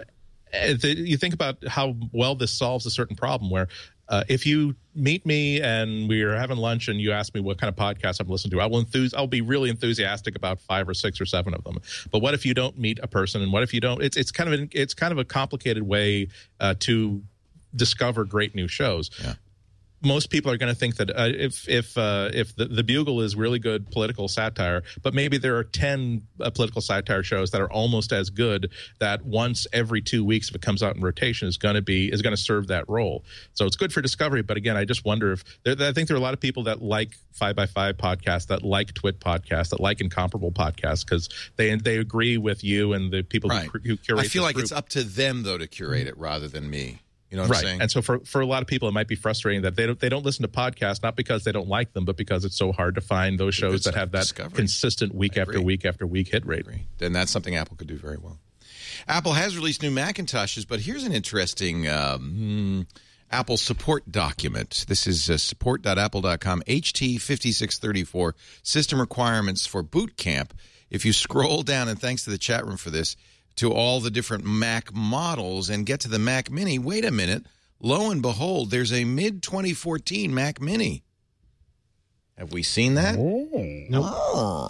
you think about how well this solves a certain problem where uh, if you meet me and we're having lunch and you ask me what kind of podcast I'm listening to, I will enthuse, I'll be really enthusiastic about five or six or seven of them. But what if you don't meet a person, and what if you don't? It's it's kind of an, it's kind of a complicated way uh, to discover great new shows. Yeah. Most people are going to think that uh, if if uh, if the, the Bugle is really good political satire, but maybe there are ten uh, political satire shows that are almost as good, that once every two weeks, if it comes out in rotation, is going to be is going to serve that role. So it's good for discovery. But again, I just wonder if there, I think there are a lot of people that like Five by Five podcasts, that like Twit podcasts, that like Incomparable podcasts because they they agree with you and the people Right. who, who curate. I feel this like group. it's up to them though to curate it rather than me. You know what Right. I'm saying? And so for, for a lot of people, it might be frustrating that they don't they don't listen to podcasts, not because they don't like them, but because it's so hard to find those shows that stuff, have that discovery. consistent week I after agree. week after week hit rate. Then that's something Apple could do very well. Apple has released new Macintoshes, but here's an interesting um, hmm, Apple support document. This is uh, support dot apple dot com, H T fifty-six thirty-four, System Requirements for Boot Camp. If you scroll down, and thanks to the chat room for this, to all the different Mac models and get to the Mac Mini, wait a minute. Lo and behold, there's a mid twenty fourteen Mac Mini. Have we seen that? Oh.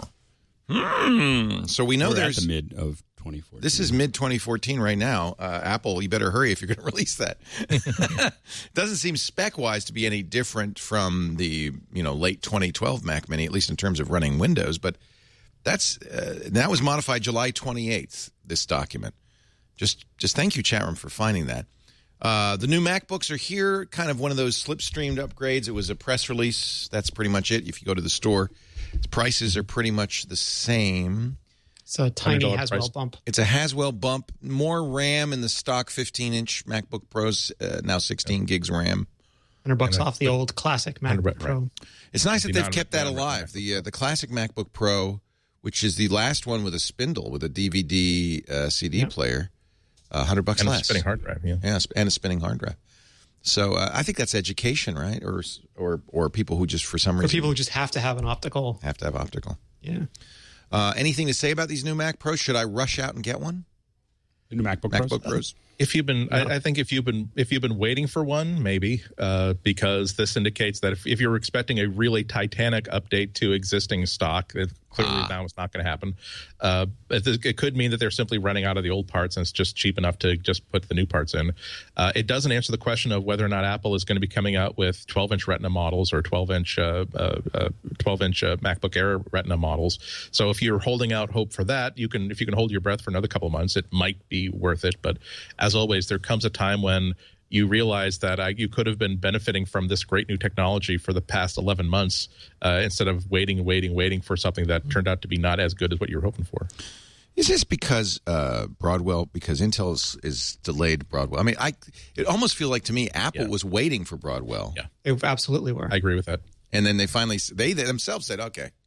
Hmm. So we know We're there's at the mid of twenty fourteen. This is mid twenty fourteen right now. Uh, Apple, you better hurry if you're going to release that. Doesn't seem spec-wise to be any different from the you know late twenty twelve Mac Mini, at least in terms of running Windows. But that's uh, that was modified July twenty-eighth. This document. Just just thank you, chat room, for finding that. Uh, the new MacBooks are here, kind of one of those slipstreamed upgrades. It was a press release. That's pretty much it. If you go to the store, the prices are pretty much the same. It's a tiny one hundred dollars Haswell price. bump. It's a Haswell bump. More RAM in the stock fifteen-inch MacBook Pros, uh, now sixteen gigs RAM. one hundred bucks And off the old classic MacBook right. Pro. It's nice that The they've non- kept that non- alive. The uh, the classic MacBook Pro, which is the last one with a spindle, with a D V D uh, C D Yeah. player, uh, one hundred bucks And a less. spinning hard drive. Yeah. Yeah, and a spinning hard drive. So uh, I think that's education, right? Or or or people who just for some For reason people who just have to have an optical. have to have optical. Yeah. Uh, anything to say about these new Mac Pros? Should I rush out and get one? The new MacBook Pros? MacBook Pros. If you've been, I, I think if you've been, if you've been waiting for one, maybe uh, because this indicates that if, if you're expecting a really titanic update to existing stock, it, clearly Ah. now it's not going to happen. Uh, it, it could mean that they're simply running out of the old parts and it's just cheap enough to just put the new parts in. Uh, it doesn't answer the question of whether or not Apple is going to be coming out with twelve-inch Retina models or twelve-inch uh, uh, uh, twelve-inch uh, MacBook Air Retina models. So if you're holding out hope for that, you can if you can hold your breath for another couple of months, it might be worth it. But as always, there comes a time when you realize that uh, you could have been benefiting from this great new technology for the past eleven months uh, instead of waiting, waiting, waiting for something that turned out to be not as good as what you were hoping for. Is this because uh, Broadwell, because Intel is, is delayed Broadwell? I mean, I it almost feel like to me Apple Yeah. was waiting for Broadwell. Yeah. They absolutely were. I agree with that. And then they finally, they, they themselves said, okay,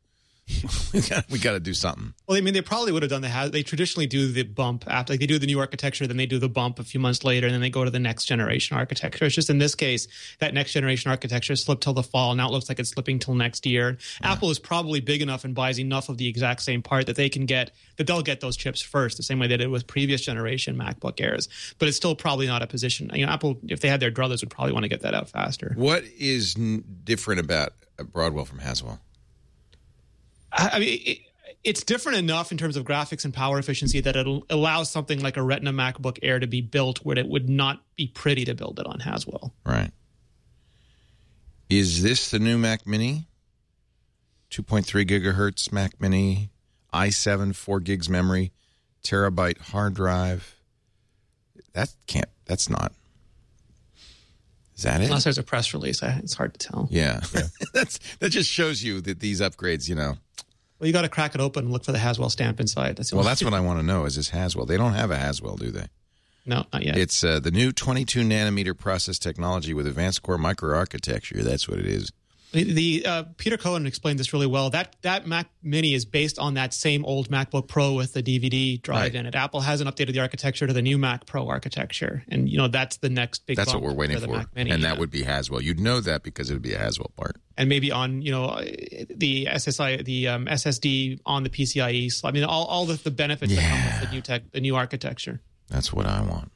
we got we got to do something. Well, I mean, they probably would have done the has. They traditionally do the bump after, like they do the new architecture, then they do the bump a few months later, and then they go to the next generation architecture. It's just in this case, that next generation architecture slipped till the fall. Now it looks like it's slipping till next year. Yeah. Apple is probably big enough and buys enough of the exact same part that they can get that they'll get those chips first, the same way they did with previous generation MacBook Airs. But it's still probably not a position. You know, Apple, if they had their druthers, would probably want to get that out faster. What is n- different about Broadwell from Haswell? I mean, it, it's different enough in terms of graphics and power efficiency that it allows something like a Retina MacBook Air to be built where it would not be pretty to build it on Haswell. Right. Is this the new Mac Mini? two point three gigahertz Mac Mini, i seven, four gigs memory, terabyte hard drive. That can't, that's not. Is that it? Unless there's a press release, it's hard to tell. Yeah. yeah. That's that just shows you that these upgrades, you know. Well, you got to crack it open and look for the Haswell stamp inside. That's well, that's what I want to know. Is this Haswell? They don't have a Haswell, do they? No, not yet. It's uh, the new twenty-two nanometer process technology with advanced core microarchitecture. That's what it is. The, the uh, Peter Cohen explained this really well. That that Mac Mini is based on that same old MacBook Pro with the D V D drive right. in it. Apple hasn't updated the architecture to the new Mac Pro architecture, and you know that's the next big. That's bump what we're waiting for, the for, Mac Mini, and that yeah. would be Haswell. You'd know that because it would be a Haswell part. And maybe on you know the S S I, the um, S S D on the P C I E. So I mean, all all the, the benefits yeah. that come with the new tech, the new architecture. That's what I want.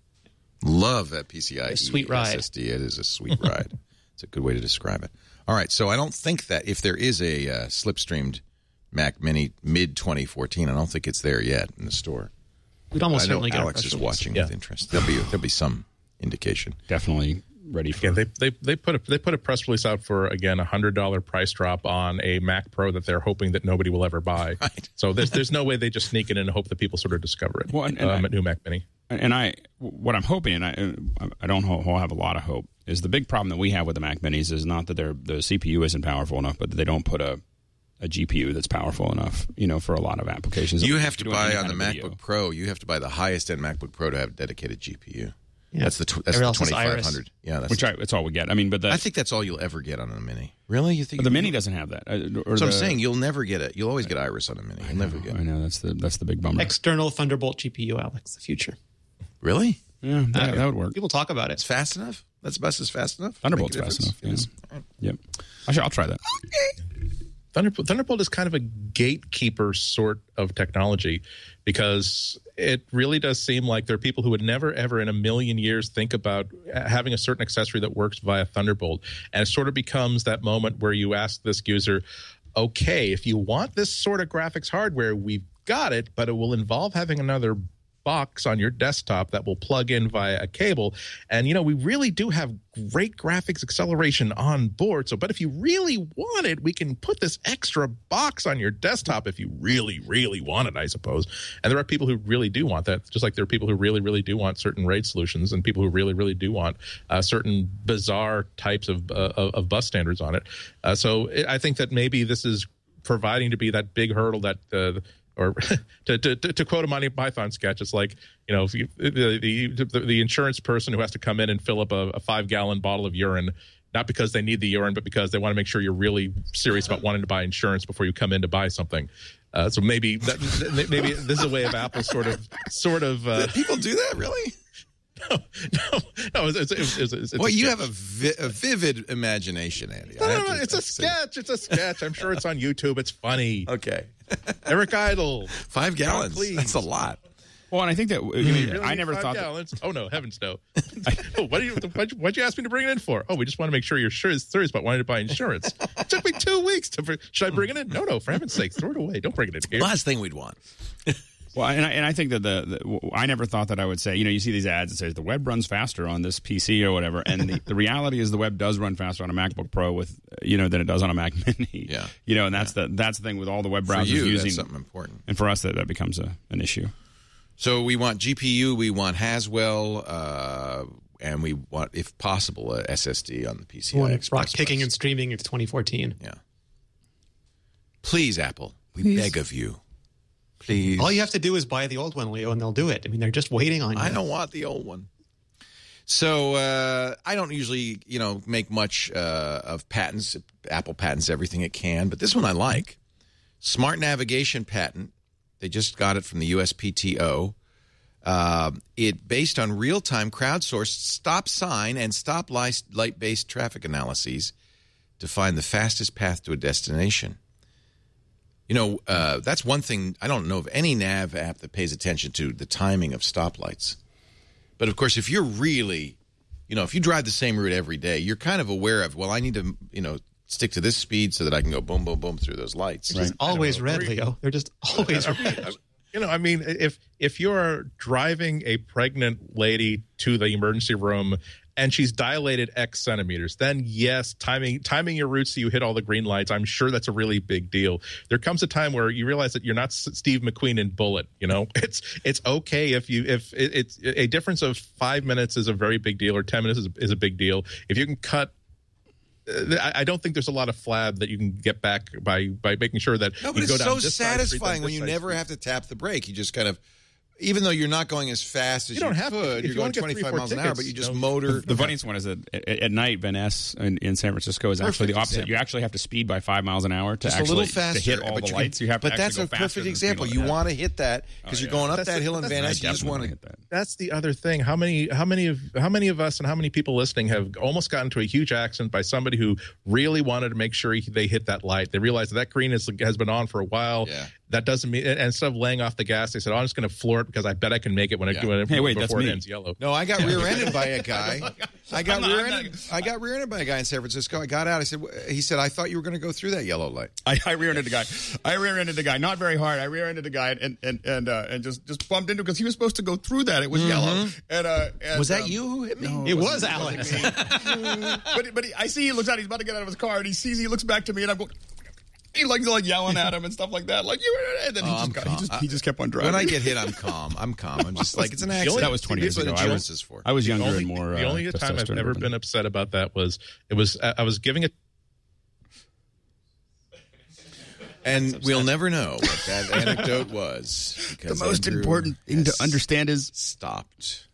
Love that P C I E a sweet ride. S S D. It is a sweet ride. It's a good way to describe it. All right, so I don't think that if there is a uh, slipstreamed Mac Mini mid twenty fourteen, I don't think it's there yet in the store. We'd almost I know certainly get Alex a is release. watching Yeah. with interest. There'll be there'll be some indication. Definitely ready for. Yeah, they they they put a they put a press release out for again a hundred dollar price drop on a Mac Pro that they're hoping that nobody will ever buy. Right. So there's there's no way they just sneak it in and hope that people sort of discover it. Well, and- and um, I- a new Mac Mini. And I, what I'm hoping, and I, I don't have a lot of hope, is the big problem that we have with the Mac Minis is not that they're, the C P U isn't powerful enough, but that they don't put a, a G P U that's powerful enough, you know, for a lot of applications. You have to Doing buy any on kind the of MacBook video. Pro. You have to buy the highest end MacBook Pro to have a dedicated G P U. Yeah. That's the tw- that's Everyone the else's twenty-five Iris. hundred. Yeah, that's Which I, it's all we get. I mean, but the, I think that's all you'll ever get on a Mini. Really? You think the you- Mini doesn't have that. Uh, or So I'm the- saying you'll never get it. You'll always get Iris on a Mini. You'll never get I it. know that's the that's the big bummer. External Thunderbolt G P U, Alex, the future. Really? Yeah, that, that would work. People talk about It's it. fast enough? That's bus is fast enough? Thunderbolt's Make a fast difference? enough. It is. Yeah. Yep. Actually, I'll try that. Thunderbolt, Thunderbolt is kind of a gatekeeper sort of technology because it really does seem like there are people who would never, ever in a million years think about having a certain accessory that works via Thunderbolt. And it sort of becomes that moment where you ask this user, okay, if you want this sort of graphics hardware, we've got it, but it will involve having another box on your desktop that will plug in via a cable. And, you know, we really do have great graphics acceleration on board. So, but if you really want it, we can put this extra box on your desktop if you really, really want it, I suppose. And there are people who really do want that, just like there are people who really, really do want certain RAID solutions and people who really, really do want uh, certain bizarre types of, uh, of bus standards on it. Uh, so it, I think that maybe this is providing to be that big hurdle that uh, or to, to to quote a Monty Python sketch, it's like, you know, if you, the, the the insurance person who has to come in and fill up a, a five gallon bottle of urine, not because they need the urine, but because they want to make sure you're really serious about wanting to buy insurance before you come in to buy something. Uh, so maybe that, maybe this is a way of Apple sort of sort of. Uh, People do that, really? No, no, no. It's, it's, it's, it's, it's Well, a you sketch. have a, vi- a vivid imagination, Andy. No, I no, have no, to- it's a say. sketch. It's a sketch. I'm sure it's on YouTube. It's funny. Okay. Eric Idle. Five gallons. please. That's a lot. Well, and I think that I, mean, Really? I never Five thought that, gallons? Oh no, heavens no! oh, what do you? What'd you, what'd you ask me to bring it in for? Oh, we just want to make sure you're sure serious about wanting to buy insurance. It took me two weeks to. Should I bring it in? No, no, for heaven's sake, throw it away. Don't bring it in here. Last thing we'd want. Well, and I, and I think that the, the I never thought that I would say, you know, you see these ads that says the web runs faster on this P C or whatever, and the, the reality is the web does run faster on a MacBook Pro with, you know, than it does on a Mac Mini. Yeah. You know, and that's the that's the thing with all the web For browsers you, using, that's something important. and for us that, that becomes a, an issue. So we want G P U, we want Haswell, uh, and we want, if possible, a S S D on the P C I Rock Express kicking bus. and streaming. It's twenty fourteen. Yeah. Please, Apple, we Please. beg of you. Please. All you have to do is buy the old one, Leo, and they'll do it. I mean, they're just waiting on you. I don't want the old one. So uh, I don't usually, you know, make much uh, of patents. Apple patents everything it can, but this one I like. smart navigation patent. They just got it from the U S P T O. Uh, it based on real-time crowdsourced stop sign and stop light-based traffic analyses to find the fastest path to a destination. You know, uh, that's one thing. I don't know of any nav app that pays attention to the timing of stoplights. But, of course, if you're really, you know, if you drive the same route every day, you're kind of aware of, well, I need to, you know, stick to this speed so that I can go boom, boom, boom through those lights. They're just always red, Leo. They're just always red. You know, I mean, if if you're driving a pregnant lady to the emergency room and she's dilated X centimeters, then yes, timing timing your routes so you hit all the green lights, I'm sure that's a really big deal. There comes a time where you realize that you're not Steve McQueen in Bullet. You know, it's it's okay if you if it, it's a difference of five minutes is a very big deal, or ten minutes is, is a big deal. If you can cut. I don't think there's a lot of flab that you can get back by by making sure that no, but you go it's down so this side street, satisfying when you never street. have to tap the brake. You just kind of, even though you're not going as fast as you, don't you have could, to. If you're you going get twenty-five three, miles an tickets, hour, but you just no. motor. The funniest one is that at, at night, Van Ness in, in San Francisco is actually the Perfect opposite. example. You actually have to speed by five miles an hour to just actually a little faster, to hit all but the you lights. Can, you have to but that's actually a go faster perfect than example. speed You limit. want to hit that because Oh, you're yeah. going up That's that the- hill in that's Van the- Ness. You just definitely want to hit that. That's the other thing. How many, how many of, how many of us and how many people listening have almost gotten into a huge accident by somebody who really wanted to make sure he, they hit that light? They realized that, that green is, has been on for a while. Yeah. That doesn't mean, and instead of laying off the gas, they said, oh, "I'm just going to floor it because I bet I can make it when Yeah. it, when it Hey, wait, before that's it me. ends yellow." No, I got rear-ended by a guy. I got I'm not- I'm rear-ended. not- I got rear-ended by a guy in San Francisco. I got out. I said, he said, I thought you were going to go through that yellow light. I, I rear-ended the guy. I rear-ended the guy, not very hard. I rear-ended the guy and and and uh, and just just bumped into because he was supposed to go through that. It was yellow. And, uh, and Was that um, you who hit me? no, It was wasn't- Alex. but but he, I see he looks out. He's about to get out of his car, and he sees he looks back to me, and I'm going. He like like yelling at him and stuff like that. Like you, and then he, Oh, just, I'm got, he calm. just he just kept on driving. When I get hit, I'm calm. I'm calm. I'm just like, it's an accident. that was twenty years That's ago. what I insurance was is for. I was younger The only, and more. the uh, only time I've testosterone ever driven. been upset about that was it was I was giving it. And we'll never know what that anecdote was. The because most Andrew important thing to has understand is stopped.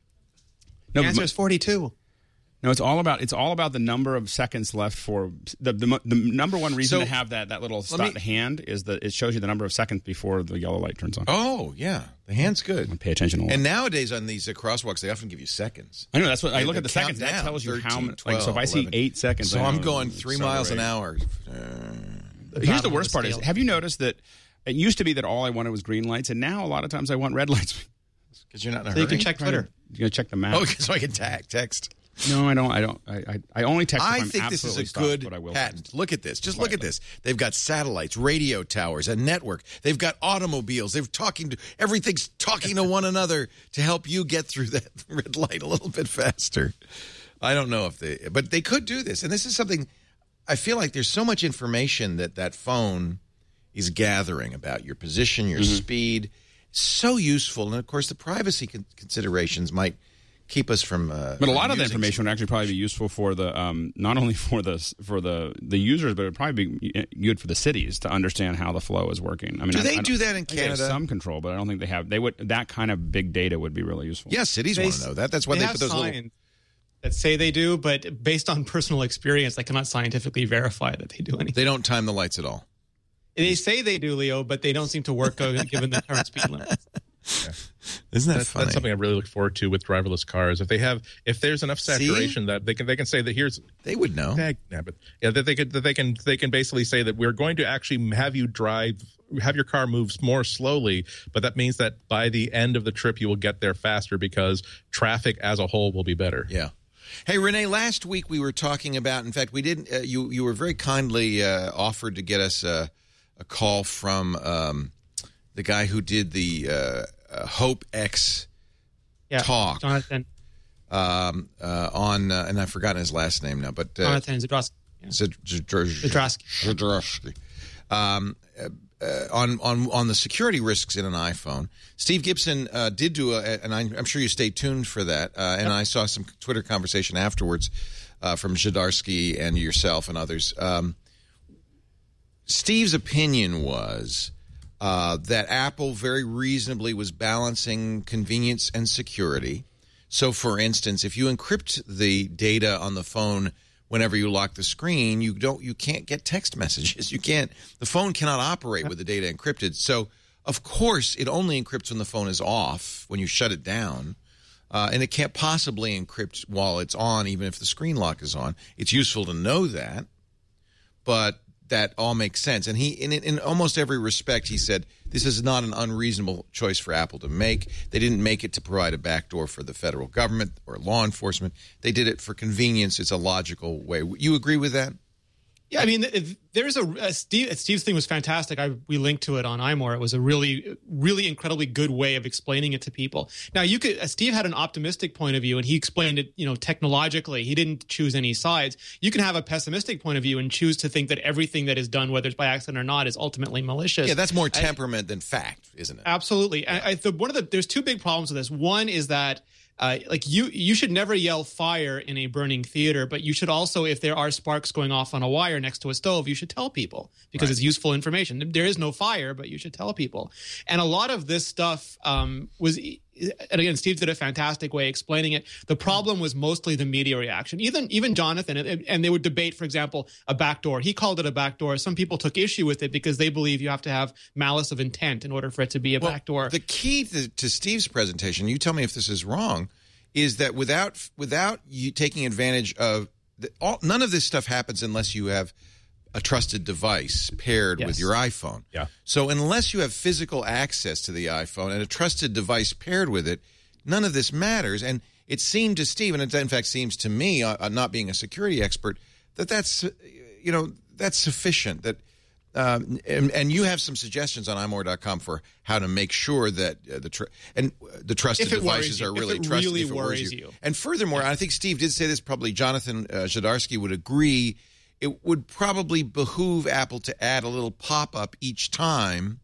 no, The but answer my- is forty-two. no. It's all about it's all about the number of seconds left for the the, mo- the number one reason So, to have that that little let stop me- hand is that it shows you the number of seconds before the yellow light turns on. Oh, yeah. The hand's good. Pay attention a lot. And nowadays on these uh, crosswalks, they often give you seconds. I know that's what I They- look they at the seconds. count That down, tells you how thirteen, much. Like so, if I twelve, see eleven. eight seconds, So I I'm know going to three miles an accelerate. hour. Uh, Here's bottom the of worst the part: is scale. have you noticed that it used to be that all I wanted was green lights, and now a lot of times I want red lights. Because you're not in a So you hurry. can check Twitter. You're gonna check the map. Oh, so I can tag, text. No, I don't. I don't. I I, I only text. I if I'm think this is absolutely a stopped, good but I will patent. text. Look at this. Just look at this. They've got satellites, radio towers, a network. They've got automobiles. They're talking to everything's talking to one another to help you get through that red light a little bit faster. I don't know if they, but they could do this. And this is something I feel like there's so much information that that phone is gathering about your position, your Mm-hmm. speed. So useful. And of course, the privacy con- considerations might keep us from. Uh, But a lot of the using information would actually probably be useful for the um, not only for the for the the users, but it would probably be good for the cities to understand how the flow is working. I mean, Do I- they I do that in I think they have Canada? some control, but I don't think they have. They would that kind of big data would be really useful. Yeah, cities They want to know that. That's why they they, have put those little. signs that say they do, but based on personal experience, I cannot scientifically verify that they do anything. They don't time the lights at all. They say they do, Leo, but they don't seem to work uh, given the current speed limits. Isn't that That's, funny? that's something I really look forward to with driverless cars. If they have, if there's enough saturation that they can, they can say that here's, They would know. yeah, but yeah, that they could, that they can, they can basically say that we're going to actually have you drive, have your car move more slowly, but that means that by the end of the trip you will get there faster because traffic as a whole will be better. Yeah. Hey, Renee, last week we were talking about, in fact, we didn't, uh, you, you were very kindly uh, offered to get us a, a call from um, the guy who did the uh, uh, Hope X Yeah, talk Jonathan, um, uh, on, uh, and I've forgotten his last name now, but uh, Jonathan Zadrowski. Yeah. Zd- Zd- Zadrowski. Zadrowski. Um, uh, uh, on on on the security risks in an iPhone. Steve Gibson uh, did do a, and I'm, I'm sure you stay tuned for that. Uh, and yep. I saw some Twitter conversation afterwards uh, from Zdarsky and yourself and others. Um, Steve's opinion was uh, that Apple very reasonably was balancing convenience and security. So, for instance, if you encrypt the data on the phone whenever you lock the screen, you don't, you can't get text messages. You can't. The phone cannot operate with the data encrypted. So, of course, it only encrypts when the phone is off, when you shut it down. Uh, and it can't possibly encrypt while it's on, even if the screen lock is on. It's useful to know that, but that all makes sense. And he, in, in almost every respect, he said, this is not an unreasonable choice for Apple to make. They didn't make it to provide a backdoor for the federal government or law enforcement. They did it for convenience. It's a logical way. You agree with that? Yeah, I mean, if there's a, a Steve. Steve's thing was fantastic. I we linked to it on iMore. It was a really, really incredibly good way of explaining it to people. Now, you could. Uh, Steve had an optimistic point of view, and he explained it, you know, technologically. He didn't choose any sides. You can have a pessimistic point of view and choose to think that everything that is done, whether it's by accident or not, is ultimately malicious. Yeah, that's more temperament I, than fact, isn't it? Absolutely. Yeah. I, I, the, one of the there's two big problems with this. One is that. Uh, like you, you should never yell fire in a burning theater, but you should also, if there are sparks going off on a wire next to a stove, you should tell people because right. it's useful information. There is no fire, but you should tell people. And a lot of this stuff um, was, and again, Steve did a fantastic way explaining it. The problem was mostly the media reaction. Even even Jonathan, and they would debate, for example, a backdoor. He called it a backdoor. Some people took issue with it because they believe you have to have malice of intent in order for it to be a well, backdoor. The key to, to Steve's presentation, you tell me if this is wrong, is that without without you taking advantage of the, all, none of this stuff happens unless you have a trusted device paired yes. with your iPhone. Yeah. So unless you have physical access to the iPhone and a trusted device paired with it, none of this matters. And it seemed to Steve, and it in fact seems to me, uh, not being a security expert, that that's you know that's sufficient. That um, and, and you have some suggestions on iMore dot com for how to make sure that uh, the tr- and the trusted devices you, are really if it trusted. Really if it worries worries you. you. And furthermore, I think Steve did say this. Probably Jonathan uh, Zdarsky would agree. It would probably behoove Apple to add a little pop-up each time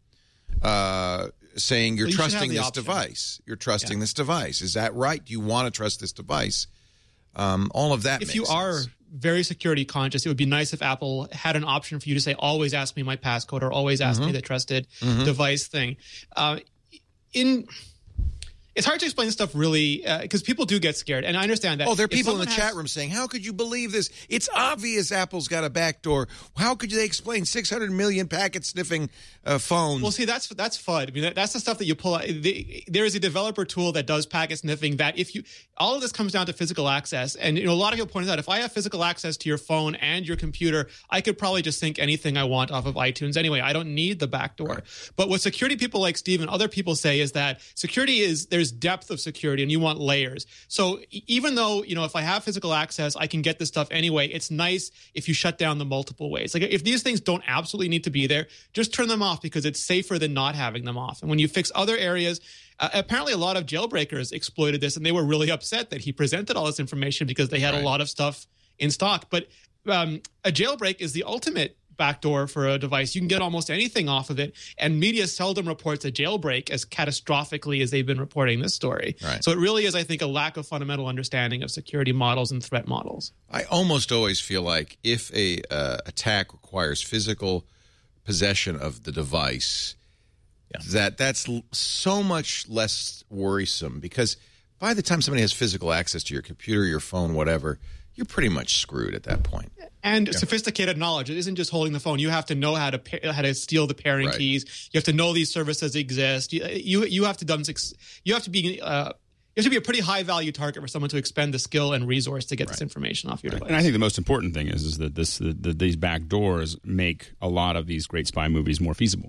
uh, saying you're well, you trusting this option. device. You're trusting yeah. this device. Is that right? Do you want to trust this device? Um, all of that If makes you sense. are very security conscious, it would be nice if Apple had an option for you to say, always ask me my passcode or always ask mm-hmm. me the trusted mm-hmm. device thing. Uh, in... It's hard to explain this stuff really because uh, people do get scared, and I understand that. Oh, there are people in the has, chat room saying, how could you believe this? It's obvious Apple's got a backdoor. How could they explain six hundred million packet-sniffing uh, phones? Well, see, that's that's F U D. I mean, that, that's the stuff that you pull out. The, there is a developer tool that does packet sniffing that if you – all of this comes down to physical access. And you know, a lot of people pointed out, if I have physical access to your phone and your computer, I could probably just sync anything I want off of iTunes anyway. I don't need the backdoor. Right. But what security people like Steve and other people say is that security is – there's depth of security and you want layers. So even though, you know, if I have physical access, I can get this stuff anyway, it's nice if you shut down the multiple ways. Like if these things don't absolutely need to be there, just turn them off because it's safer than not having them off. And when you fix other areas, uh, apparently a lot of jailbreakers exploited this and they were really upset that he presented all this information because they had right. a lot of stuff in stock. But um, a jailbreak is the ultimate backdoor for a device. You can get almost anything off of it, and media seldom reports a jailbreak as catastrophically as they've been reporting this story. Right. So it really is, I think, a lack of fundamental understanding of security models and threat models. I almost always feel like if a uh, attack requires physical possession of the device, yeah. that that's l- so much less worrisome because by the time somebody has physical access to your computer, your phone, whatever, you're pretty much screwed at that point. And yeah. sophisticated knowledge. It isn't just holding the phone. You have to know how to pa- how to steal the pairing right. keys. You have to know these services exist. You you, you have to done you have to be uh, you have to be a pretty high value target for someone to expend the skill and resource to get right. this information off your right. device. And I think the most important thing is is that this the, the, these back doors make a lot of these great spy movies more feasible.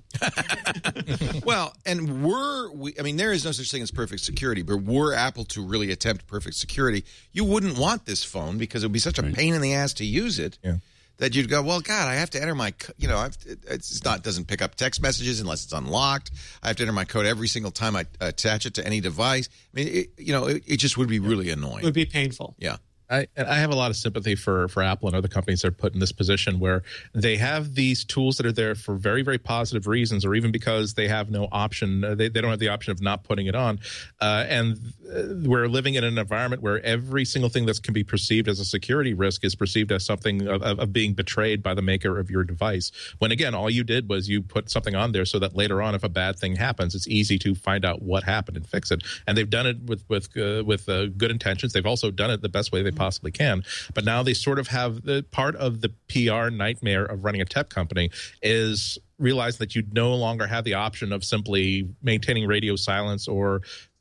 Well, and were we, I mean, there is no such thing as perfect security, but were Apple to really attempt perfect security, you wouldn't want this phone because it would be such a right. pain in the ass to use it yeah. that you'd go, well, God, I have to enter my, you know, I've, it's not, doesn't pick up text messages unless it's unlocked. I have to enter my code every single time I attach it to any device. I mean, it, you know, it, it just would be really annoying. It would be painful. Yeah. I, I have a lot of sympathy for, for Apple and other companies that are put in this position where they have these tools that are there for very, very positive reasons, or even because they have no option. Uh, they, they don't have the option of not putting it on. Uh, and uh, we're living in an environment where every single thing that can be perceived as a security risk is perceived as something of, of, of being betrayed by the maker of your device. When, again, all you did was you put something on there so that later on, if a bad thing happens, it's easy to find out what happened and fix it. And they've done it with, with, uh, with uh, good intentions. They've also done it the best way they possibly possibly can. But now they sort of have the part of the P R nightmare of running a tech company is realize that you no longer have the option of simply maintaining radio silence or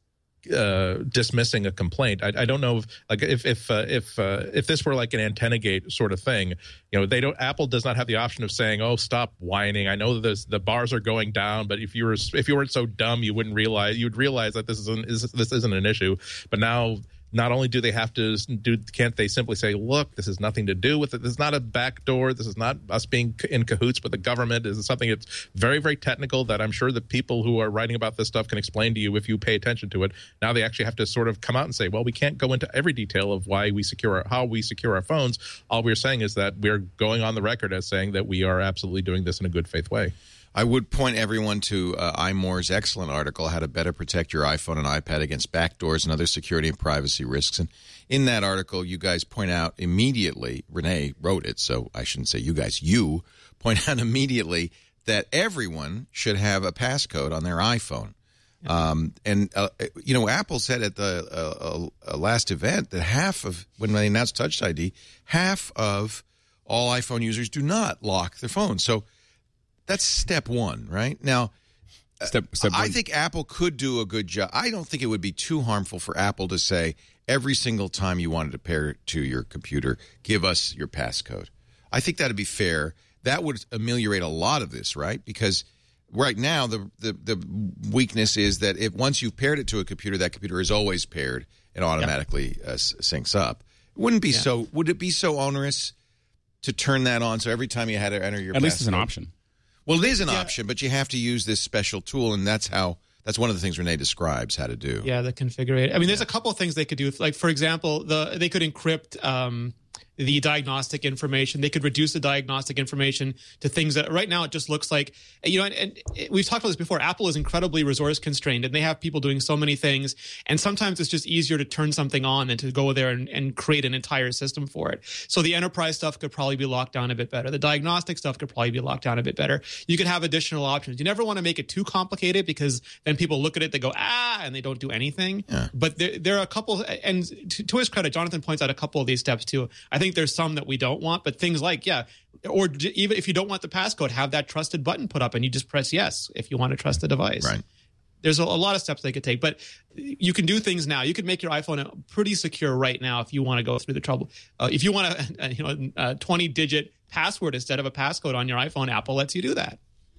uh, dismissing a complaint. I, I don't know if like if if uh, if uh, if this were like an antenna gate sort of thing, you know, they don't. Apple does not have the option of saying, "Oh, stop whining. I know that this, the bars are going down, but if you were if you weren't so dumb, you wouldn't realize you would realize that this isn't is, this isn't an issue." But now, not only do they have to do, can't they simply say, "Look, this has nothing to do with it. This is not a backdoor. This is not us being in cahoots with the government. This is something that's very, very technical that I'm sure the people who are writing about this stuff can explain to you if you pay attention to it." Now they actually have to sort of come out and say, "Well, we can't go into every detail of why we secure our, how we secure our phones. All we're saying is that we're going on the record as saying that we are absolutely doing this in a good faith way." I would point everyone to uh, iMore's excellent article, How to Better Protect Your iPhone and iPad Against Backdoors and Other Security and Privacy Risks. And in that article, you guys point out immediately, Renee wrote it, so I shouldn't say you guys, you point out immediately that everyone should have a passcode on their iPhone. Yeah. Um, and, uh, you know, Apple said at the uh, uh, last event that half of, when they announced Touch I D, half of all iPhone users do not lock their phones. So that's step one, right? Now, step, step I one. think Apple could do a good job. I don't think it would be too harmful for Apple to say every single time you wanted to pair it to your computer, give us your passcode. I think that would be fair. That would ameliorate a lot of this, right? Because right now the, the, the weakness is that if once you've paired it to a computer, that computer is always paired and automatically yep. uh, syncs up. Wouldn't be yeah. so. Would it be so onerous to turn that on so every time you had to enter your At passcode? least it's an option. Well, it is an yeah. option, but you have to use this special tool, and that's how that's one of the things Renee describes how to do. Yeah, the configure. I mean, there's a couple of things they could do. Like, for example, the they could encrypt um, the diagnostic information. They could reduce the diagnostic information to things that right now it just looks like, you know, and, and we've talked about this before. Apple is incredibly resource constrained, and they have people doing so many things. And sometimes it's just easier to turn something on than to go there and, and create an entire system for it. So the enterprise stuff could probably be locked down a bit better. The diagnostic stuff could probably be locked down a bit better. You could have additional options. You never want to make it too complicated because then people look at it, they go, ah, and they don't do anything. Yeah. But there, there are a couple, and to, to his credit, Jonathan points out a couple of these steps too. I think there's some that we don't want, but things like, yeah, or even if you don't want the passcode, have that trusted button put up and you just press yes if you want to trust the device. Right. There's a, a lot of steps they could take, but you can do things now. You could make your iPhone pretty secure right now if you want to go through the trouble. Uh, if you want a, you know, a twenty digit password instead of a passcode on your iPhone, Apple lets you do that.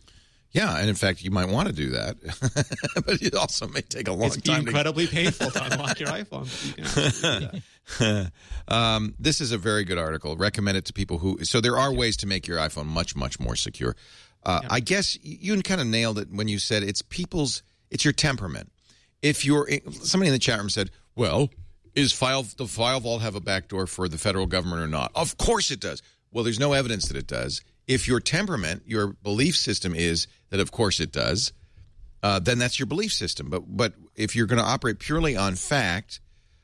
Yeah, and in fact, you might want to do that, but it also may take a long it's time. It's incredibly to... painful to unlock your iPhone. But you can um, this is a very good article. Recommend it to people who. So there are ways to make your iPhone much, much more secure. Uh, yeah. I guess you kind of nailed it when you said it's people's. It's your temperament. If you're somebody in the chat room said, "Well, is file the File Vault have a backdoor for the federal government or not?" Of course it does. Well, there's no evidence that it does. If your temperament, your belief system is that, of course, it does, uh, then that's your belief system. But but if you're going to operate purely on fact,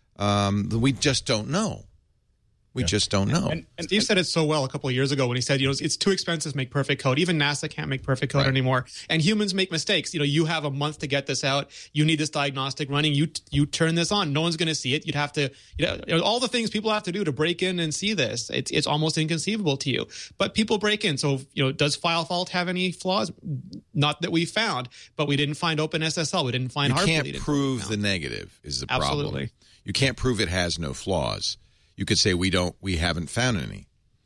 um, we just don't know. We yeah. just don't know. And, and Steve said it so well a couple of years ago when he said, you know, it's, it's too expensive to make perfect code. Even NASA can't make perfect code right. anymore. And humans make mistakes. You know, you have a month to get this out. You need this diagnostic running. You you turn this on. No one's going to see it. You'd have to, you know, all the things people have to do to break in and see this. It's it's almost inconceivable to you. But people break in. So, you know, does File Vault have any flaws? Not that we found, but we didn't find OpenSSL. We didn't find You Heartbleed. can't prove the negative is the problem. Absolutely. You can't prove it has no flaws. You could say we don't, we haven't found any,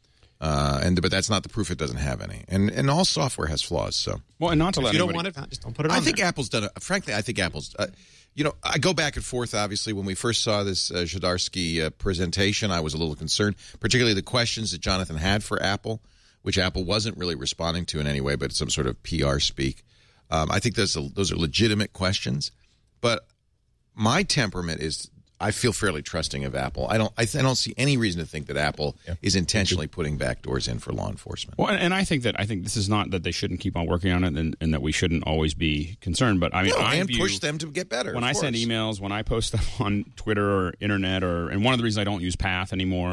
uh, and but that's not the proof it doesn't have any. And and all software has flaws. So well, and not to if let you anybody... don't want it, just don't put it on. I think there. Apple's done. A, frankly, I think Apple's. Uh, you know, I go back and forth. Obviously, when we first saw this uh, Zdarsky uh, presentation, I was a little concerned, particularly the questions that Jonathan had for Apple, which Apple wasn't really responding to in any way, but some sort of P R speak. Um, I think those are, those are legitimate questions, but my temperament is. I feel fairly trusting of Apple. I don't. I, th- I don't see any reason to think that Apple yeah. is intentionally putting backdoors in for law enforcement. Well, and, and I think that I think this is not that they shouldn't keep on working on it, and, and that we shouldn't always be concerned. But I mean, no, I and view, push them to get better. When I send emails, when I post stuff on Twitter or internet, or and one of the reasons I don't use Path anymore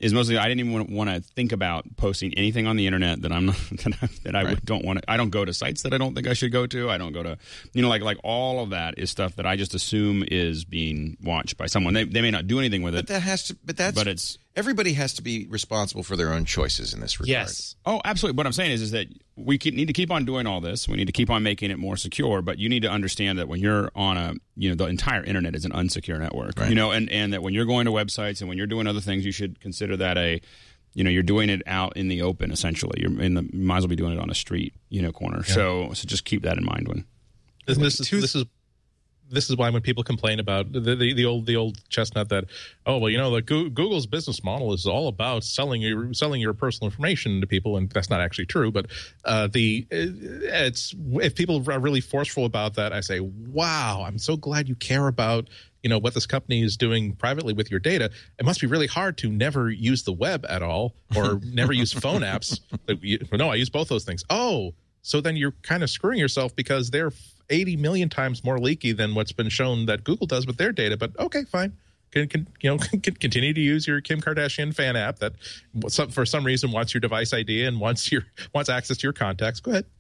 is mostly I didn't even want to think about posting anything on the internet that I'm not, that I, that I Right. would, don't want to. I don't go to sites that I don't think I should go to. I don't go to, you know, like like all of that is stuff that I just assume is being watched by someone. They they may not do anything with it. But that has to. But that's. But it's everybody has to be responsible for their own choices in this regard. Yes. Oh, absolutely. What I'm saying is, is that we keep, need to keep on doing all this. We need to keep on making it more secure. But you need to understand that when you're on a, you know, the entire internet is an unsecure network. Right. You know, and, and that when you're going to websites and when you're doing other things, you should consider that a, you know, you're doing it out in the open. Essentially, you're in the. You might as well be doing it on a street, you know, corner. Yeah. So, so just keep that in mind when. This, this is this is. This is why when people complain about the, the the old the old chestnut that, oh well, you know, like Google's business model is all about selling your selling your personal information to people, and that's not actually true. But uh, the it's if people are really forceful about that, I say, wow, I'm so glad you care about, you know, what this company is doing privately with your data. It must be really hard to never use the web at all or never use phone apps. No, I use both those things. Oh, so then you're kind of screwing yourself because they're eighty million times more leaky than what's been shown that Google does with their data. But okay, fine. Can, can you know can continue to use your Kim Kardashian fan app that for some reason wants your device I D and wants your wants access to your contacts. Go ahead.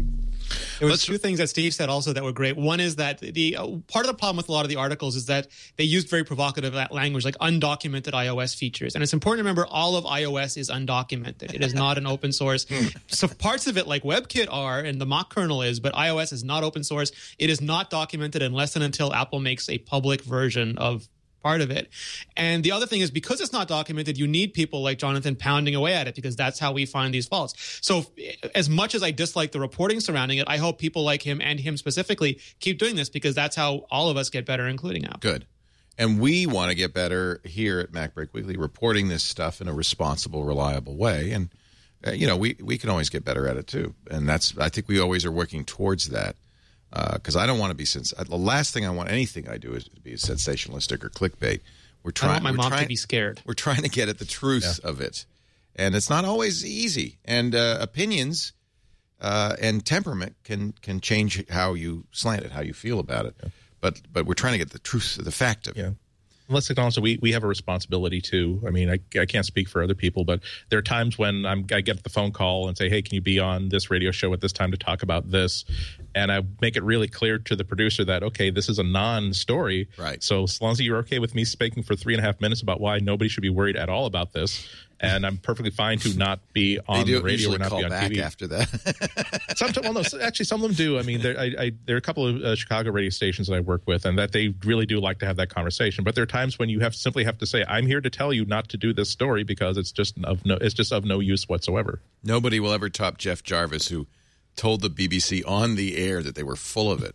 There was two things that Steve said also that were great. One is that the uh, part of the problem with a lot of the articles is that they used very provocative language like undocumented iOS features. And it's important to remember all of iOS is undocumented. It is not an open source. So parts of it like WebKit are and the mock kernel is, but iOS is not open source. It is not documented unless and until Apple makes a public version of part of it. And the other thing is because it's not documented, you need people like Jonathan pounding away at it because that's how we find these faults. So as much as I dislike the reporting surrounding it, I hope people like him and him specifically keep doing this because that's how all of us get better, including Apple. Good. And we want to get better here at MacBreak Weekly, reporting this stuff in a responsible, reliable way. And, uh, you know, we, we can always get better at it, too. And that's I think we always are working towards that. Because uh, I don't want to be sens- the last thing I want anything I do is to be sensationalistic or clickbait. We're trying. I want my we're mom trying, to be scared. We're trying to get at the truth yeah. of it, and it's not always easy. And uh, opinions uh, and temperament can can change how you slant it, how you feel about it. Yeah. But but we're trying to get the truth, the fact of it. Yeah. Let's acknowledge that we, we have a responsibility too. I mean, I, I can't speak for other people, but there are times when I'm, I get the phone call and say, hey, can you be on this radio show at this time to talk about this? And I make it really clear to the producer that, okay, this is a non-story. Right. So as long as you're okay with me speaking for three and a half minutes about why nobody should be worried at all about this, and I'm perfectly fine to not be on they do the radio or not call be on back T V after that. Sometimes, well, no, actually, some of them do. I mean, there, I, I, there are a couple of uh, Chicago radio stations that I work with, and that they really do like to have that conversation. But there are times when you have simply have to say, "I'm here to tell you not to do this story because it's just of no, it's just of no use whatsoever." Nobody will ever top Jeff Jarvis, who told the B B C on the air that they were full of it.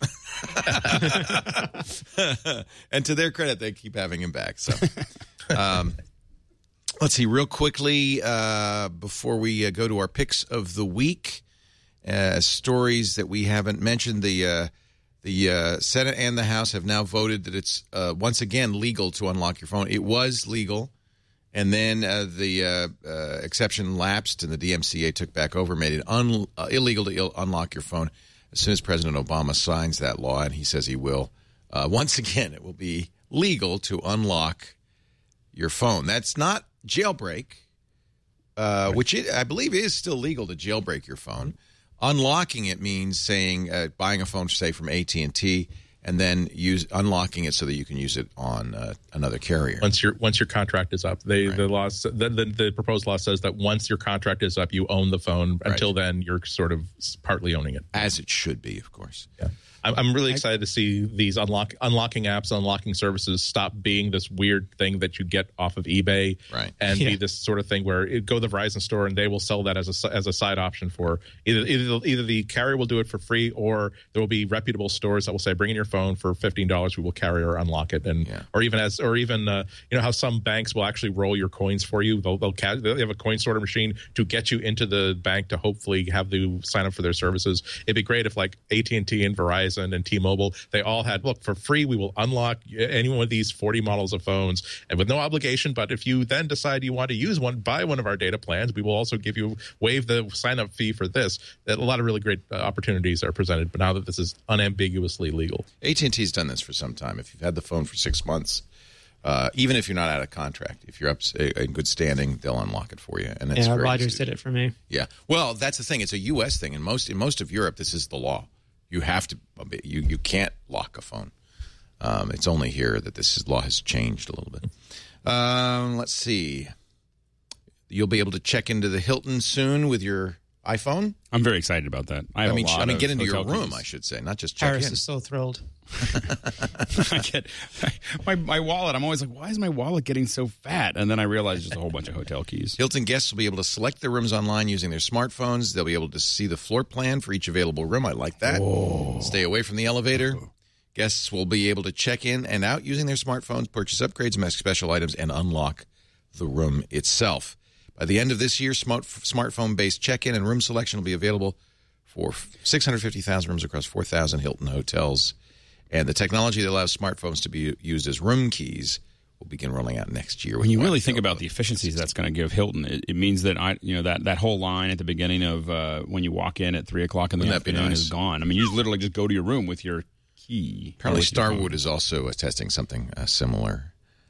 And to their credit, they keep having him back. So. Um, Let's see, real quickly, uh, before we uh, go to our picks of the week, uh, stories that we haven't mentioned. The uh, the uh, Senate and the House have now voted that it's uh, once again legal to unlock your phone. It was legal, and then uh, the uh, uh, exception lapsed, and the D M C A took back over, made it un- uh, illegal to il- unlock your phone. As soon as President Obama signs that law, and he says he will, uh, once again, it will be legal to unlock your phone. That's not jailbreak, uh, which it, I believe is still legal to jailbreak your phone. Unlocking it means saying uh, buying a phone, say, from A T and T, and then use unlocking it so that you can use it on uh, another carrier. Once your once your contract is up, they right. the law the, the the proposed law says that once your contract is up, you own the phone. Right. Until then, you're sort of partly owning it, as it should be, of course. Yeah. I'm really excited to see these unlock unlocking apps, unlocking services stop being this weird thing that you get off of eBay, right. and yeah. be this sort of thing where it go to the Verizon store and they will sell that as a as a side option for either either either the carrier will do it for free, or there will be reputable stores that will say, bring in your phone for fifteen dollars, we will carry or unlock it, and yeah. or even as or even uh, you know how some banks will actually roll your coins for you. They'll they'll ca- they have a coin sorter machine to get you into the bank to hopefully have you sign up for their services. It'd be great if like A T and T and Verizon and T-Mobile, they all had, look, for free, we will unlock any one of these forty models of phones and with no obligation. But if you then decide you want to use one, buy one of our data plans, we will also give you, waive the sign-up fee for this. A lot of really great uh, opportunities are presented, but now that this is unambiguously legal. A T and T's done this for some time. If you've had the phone for six months, Uh, even if you're not out of contract, if you're up in good standing, they'll unlock it for you. And that's yeah, very Rogers easy to did do. it for me. Yeah. Well, that's the thing. It's a U S thing. In most in most of Europe, this is the law. You have to. You you can't lock a phone. Um, it's only here that this is, law has changed a little bit. Um, let's see. You'll be able to check into the Hilton soon with your iPhone. I'm very excited about that. I, have I mean, a lot I mean, of get into your hotel room, keys. I should say, not just check Paris in. is so thrilled. I get my my wallet. I'm always like, why is my wallet getting so fat? And then I realize just a whole bunch of hotel keys. Hilton guests will be able to select their rooms online using their smartphones. They'll be able to see the floor plan for each available room. I like that. Whoa. Stay away from the elevator. Guests will be able to check in and out using their smartphones, purchase upgrades, make special items, and unlock the room itself. By the end of this year, smart, smartphone-based check-in and room selection will be available for six hundred fifty thousand rooms across four thousand Hilton hotels. And the technology that allows smartphones to be used as room keys will begin rolling out next year. When you really think about the efficiencies that's going to give Hilton, it, it means that I, you know, that, that whole line at the beginning of uh, when you walk in at three o'clock in the Wouldn't that be afternoon nice? is gone. I mean, you literally just go to your room with your key. Apparently, With your phone. Starwood is also uh, testing something uh, similar.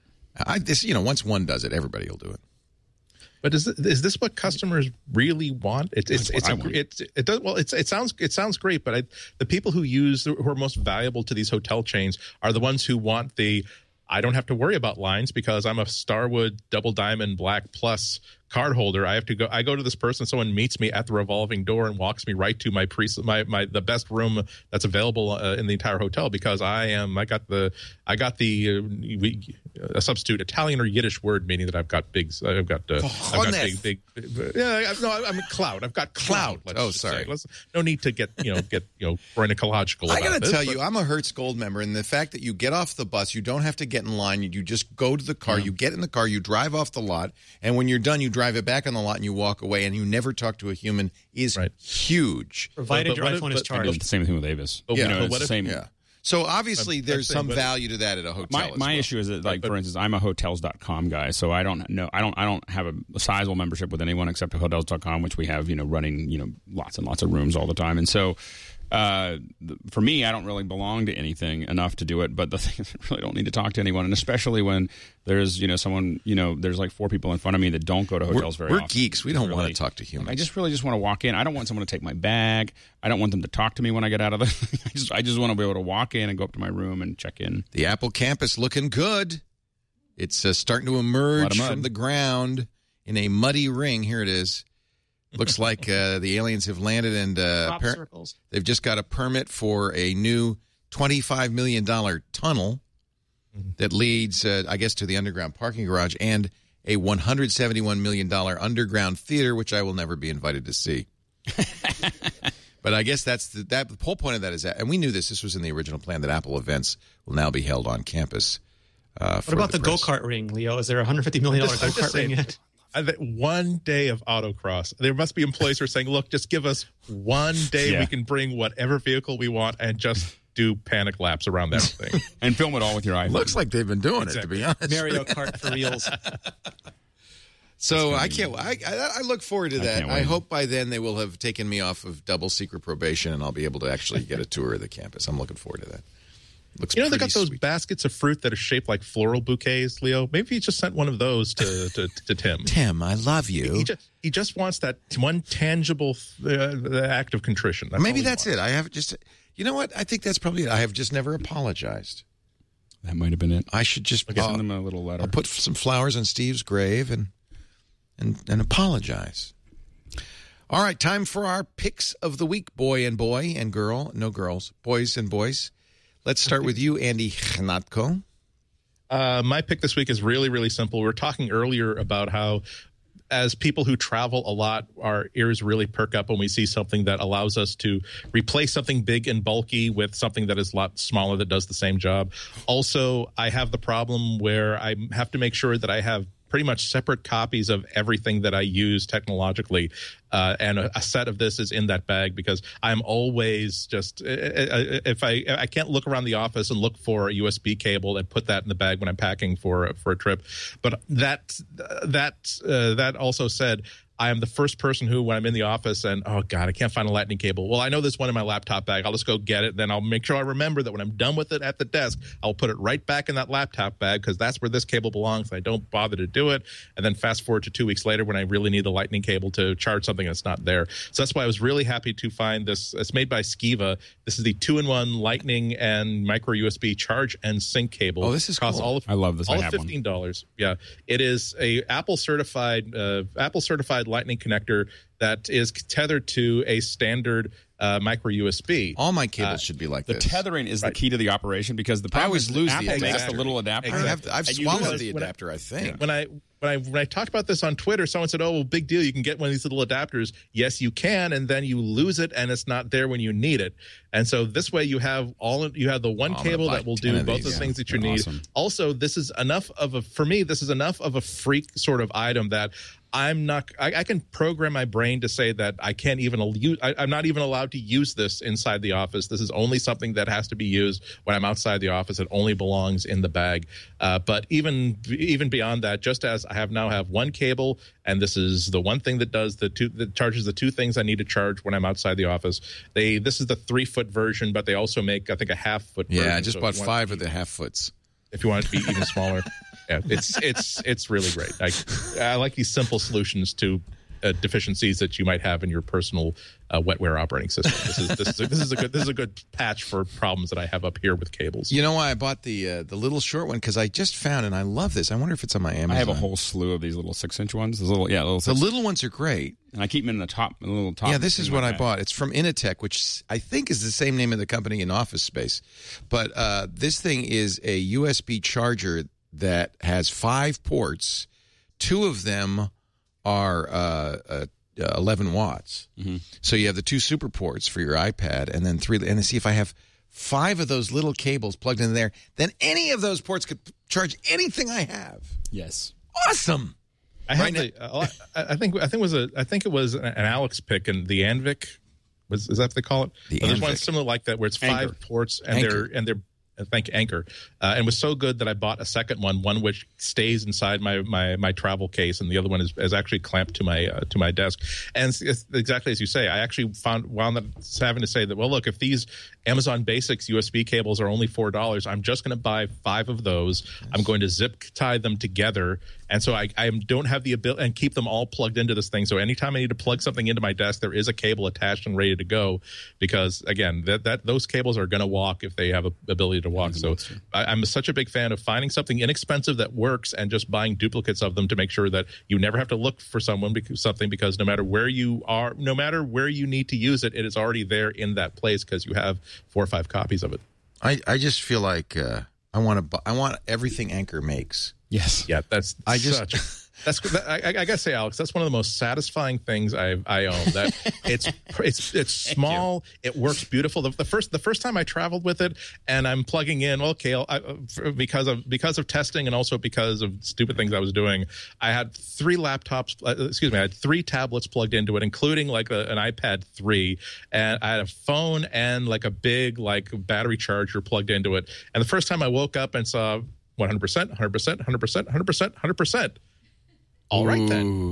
I, this, you know, once one does it, everybody will do it. But is this, is this what customers really want? It, it's That's it's what a, I want. it it does well. It's it sounds it sounds great, but I, the people who use who are most valuable to these hotel chains are the ones who want the. I don't have to worry about lines because I'm a Starwood Double Diamond Black Plus card holder. I have to go. I go to this person. Someone meets me at the revolving door and walks me right to my pre my, my the best room that's available uh, in the entire hotel because I am. I got the. I got the uh, we, a substitute Italian or Yiddish word meaning that I've got big. I've got. Uh, I've got big big. Yeah, I, no, I'm cloud. I've got cloud. Cloud. Let's Oh, just sorry. say. Let's, no need to get you know get you know gynecological. I about got to this, tell but- you, I'm a Hertz Gold member, and the fact that you get off the bus, you don't have to get in line. You, you just go to the car, you get in the car, you drive off the lot, and when you're done, you drive it back on the lot and you walk away, and you never talk to a human is Right. huge. Provided But- your but- iPhone is but- charged. The same thing with Avis. But- you yeah, know, but it's what the if- same. Yeah. So obviously, I'm- I'm there's saying, some but- value to that at a hotel. My as my well. issue is that, like, But- for instance, I'm a hotels dot com guy, so I don't know, I don't, I don't have a, a sizable membership with anyone except hotels dot com, which we have, you know, running, you know, lots and lots of rooms all the time, and so. Uh, th- for me, I don't really belong to anything enough to do it, but the thing is, I really don't need to talk to anyone, and especially when there's, you know, someone, you know, there's like four people in front of me that don't go to We're, hotels very we're often. geeks. We don't Really- want to talk to humans. I just really just want to walk in. I don't want someone to take my bag. I don't want them to talk to me when I get out of the. I just I just want to be able to walk in and go up to my room and check in. The Apple campus looking good. It's uh, starting to A lot emerge of mud. from the ground in a muddy ring. Here it is. Looks like uh, the aliens have landed, and uh, Crop appar- circles. they've just got a permit for a new twenty-five million dollars tunnel that leads, uh, I guess, to the underground parking garage and a one hundred seventy-one million dollars underground theater, which I will never be invited to see. But I guess that's the, that, the whole point of that is that, and we knew this, this was in the original plan, that Apple events will now be held on campus. Uh, What about the, press. go-kart ring, Leo? Is there a one hundred fifty million dollars I'm just go-kart ring saying, yet? I bet one day of autocross, there must be employees who are saying, look, just give us one day Yeah. we can bring whatever vehicle we want and just do panic laps around that thing. And film it all with your iPhone. Looks like they've been doing it, to be honest. Mario Kart for reals. So I can't. I, I I look forward to I that. can't I, wait. hope by then they will have taken me off of double secret probation, and I'll be able to actually get a tour of the campus. I'm looking forward to that. Looks You know, they pretty got those sweet. baskets of fruit that are shaped like floral bouquets, Leo. Maybe he just sent one of those to, to, to Tim. Tim, I love you. He just, he just wants that one tangible uh, act of contrition. That's Maybe all he that's wants. it. I have just. You know what? I think that's probably it. I have just never apologized. That might have been it. I should just I'll uh, send them a little letter. I'll put some flowers on Steve's grave and and and apologize. All right, time for our picks of the week, boy and boy and girl, no girls, boys and boys. Let's start with you, Andy Hnatko. Uh, my pick this week is really, really simple. We were talking earlier about how as people who travel a lot, our ears really perk up when we see something that allows us to replace something big and bulky with something that is a lot smaller that does the same job. Also, I have the problem where I have to make sure that I have pretty much separate copies of everything that I use technologically. Uh, and a, a set of this is in that bag because I'm always just, if I, I can't look around the office and look for a U S B cable and put that in the bag when I'm packing for, for a trip. But that, that, uh, that also said, I am the first person who, when I'm in the office and, oh, God, I can't find a lightning cable. Well, I know there's one in my laptop bag. I'll just go get it. Then I'll make sure I remember that when I'm done with it at the desk, I'll put it right back in that laptop bag because that's where this cable belongs. I don't bother to do it. And then fast forward to two weeks later when I really need the lightning cable to charge something that's not there. So that's why I was really happy to find this. It's made by Skiva. This is the two-in-one lightning and micro U S B charge and sync cable. Oh, this is costs cool. all of, I love this. all I of have fifteen dollars. One. Yeah. It is a Apple certified, uh, Apple certified lightning connector that is tethered to a standard uh, micro U S B. All my cables Uh, should be like The this. tethering is Right. the key to the operation because the I problem always is lose the Apple makes adapter. the little adapter. I have, I've And you swallowed lose the it when I- adapter, I think. When I when I when I talked about this on Twitter, someone said, "Oh, well, big deal! You can get one of these little adapters." Yes, you can, and then you lose it, and it's not there when you need it. And so this way, you have all you have the one Oh, I'm gonna cable buy that will ten do of both these, the yeah. things that you They're need. awesome. Also, this is enough of a for me. This is enough of a freak sort of item that I'm not. I, I can program my brain to say that I can't even use. I, I'm not even allowed to use this inside the office. This is only something that has to be used when I'm outside the office. It only belongs in the bag. Uh, but even even beyond that, just as I have now have one cable, and this is the one thing that does the two that charges the two things I need to charge when I'm outside the office. They this is the three foot version, but they also make I think a half foot. Yeah, version. I just So if bought you want- five of the half foots. if you want it to be even smaller. Yeah, it's it's it's really great. I I like these simple solutions to uh, deficiencies that you might have in your personal uh, wetware operating system. This is this is a, this is a good this is a good patch for problems that I have up here with cables. You know why I bought the uh, the little short one? Because I just found, and I love this. I wonder if it's on my Amazon. I have a whole slew of these little six-inch ones. Those little, yeah, little The six, little ones are great. and I keep them in the top, the little top. Yeah, this is in what my I bag. bought. It's from Initech, which I think is the same name of the company in Office Space. But uh, this thing is a U S B charger that has five ports. Two of them are uh, uh, eleven watts. Mm-hmm. So you have the two super ports for your iPad, and then three. And see if I have five of those little cables plugged in there, then any of those ports could charge anything I have. Yes. Awesome. I have Right the, uh, I I think I think it was a I think it was an Alex pick and the Anvic was is that what they call it? The But there's one Anvic. similar like that where it's five Anchor. ports and Anchor. they're and they're uh, thank you, Anchor, uh, and it was so good that I bought a second one, one which stays inside my my, my travel case, and the other one is, is actually clamped to my uh, to my desk. And it's, it's exactly as you say, I actually found wound up having to say that, well, look, if these Amazon Basics U S B cables are only four dollars, I'm just going to buy five of those. Yes. I'm going to zip tie them together, and so I, I don't have the ability and keep them all plugged into this thing. So anytime I need to plug something into my desk, there is a cable attached and ready to go. Because again, that that those cables are going to walk if they have a ability to walk. So I, I'm such a big fan of finding something inexpensive that works and just buying duplicates of them to make sure that you never have to look for someone because something because no matter where you are, no matter where you need to use it, it is already there in that place because you have four or five copies of it. I, I just feel like uh, I want to. I want everything Anchor makes. Yes. Yeah, that's I just- such. That's that, I, I gotta say, Alex. That's one of the most satisfying things I I own. That it's it's it's small. It works beautiful. The, the first the first time I traveled with it, and I'm plugging in. Okay, I, because of because of testing and also because of stupid things I was doing, I had three laptops. Uh, excuse me, I had three tablets plugged into it, including like a, an iPad three, and I had a phone and like a big like battery charger plugged into it. And the first time I woke up and saw one hundred percent, one hundred percent, one hundred percent, one hundred percent, one hundred percent. All right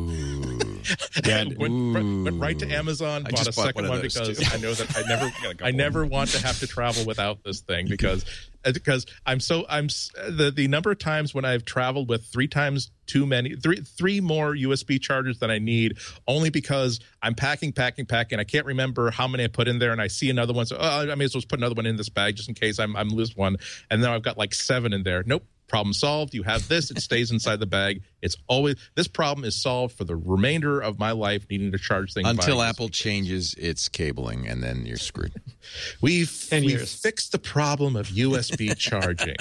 then. Yeah, went, went right to Amazon, I bought a just bought second one one, of those, because too. I know that I never, I never want to have to travel without this thing because, because I'm so I'm s- the the number of times when I've traveled with three times too many, three three more U S B chargers than I need, only because I'm packing, packing, packing. I can't remember how many I put in there, and I see another one. So oh, I may as well put another one in this bag just in case I'm I'm lose one, and then I've got like seven in there. Nope. Problem solved. You have this. It stays inside the bag. It's always this problem is solved for the remainder of my life needing to charge things Until by Apple changes its cabling, and then you're screwed. We've, Ten we've years. fixed the problem of U S B charging.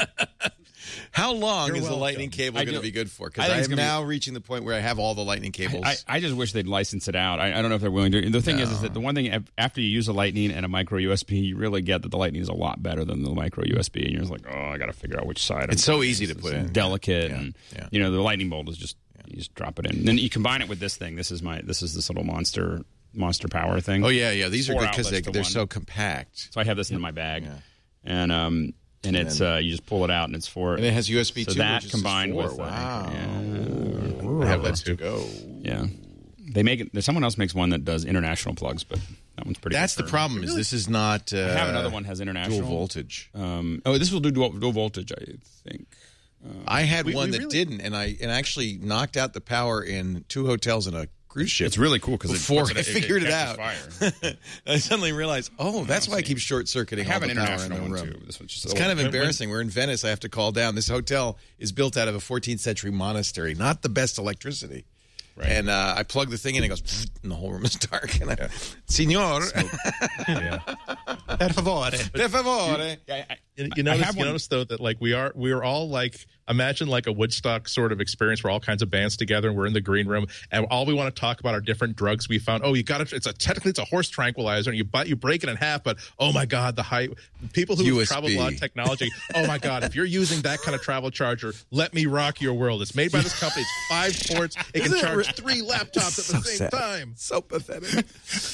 How long You're is the welcome. lightning cable I going to do- be good for? I Because think I it's am gonna be- now reaching the point where I have all the lightning cables. I, I just wish they'd license it out. I, I don't know if they're willing to. The thing is, is that the one thing af- after you use a Lightning and a micro U S B, you really get that the Lightning is a lot better than the micro U S B, and you're just like, oh, I got to figure out which side. It's I'm so doing. easy to It's put in. delicate, Yeah, and yeah. you know the Lightning bolt is just you just drop it in. And then you combine it with this thing. This is my this is this little monster monster power thing. oh yeah, yeah. These are Four good because they, outlets to they're one. so compact, So I have this in my bag, Yeah. and um and it's uh you just pull it out and it's for and it has U S B so too. that which is combined four. with uh, wow, yeah, I have that too. go. yeah. they make it. There's someone else makes one that does international plugs, but that one's pretty. That's good the for- problem. Is this is not? Uh, I have another one has international dual voltage. Um, oh, this will do dual, dual voltage, I think. I had we- one we that really- didn't, and I and actually knocked out the power in two hotels and a cruise ship. It's really cool because before it, I figured it, catches out, fire. I suddenly realized, oh, that's why I keep short circuiting. I have all an the power international in the one room. too. This one's just It's a kind of little- embarrassing. We're in Venice. I have to call down. This hotel is built out of a fourteenth century monastery. Not the best electricity. Right. And uh, I plug the thing in, and it goes, and the whole room is dark. And I, Signor, Yeah. Per favore. per favore. I- I- You, you I notice, have you one- notice though that like we are we are all like imagine like a Woodstock sort of experience where all kinds of bands together and we're in the green room and all we want to talk about are different drugs we found. Oh, you got it. It's a technically it's a horse tranquilizer and you buy you break it in half, but oh my god, the high people who U have S B. traveled a lot of technology. Oh my god, if you're using that kind of travel charger, let me rock your world. It's made by this company. It's five ports. It can Isn't it charge re- three laptops at So the same sad. time. So pathetic.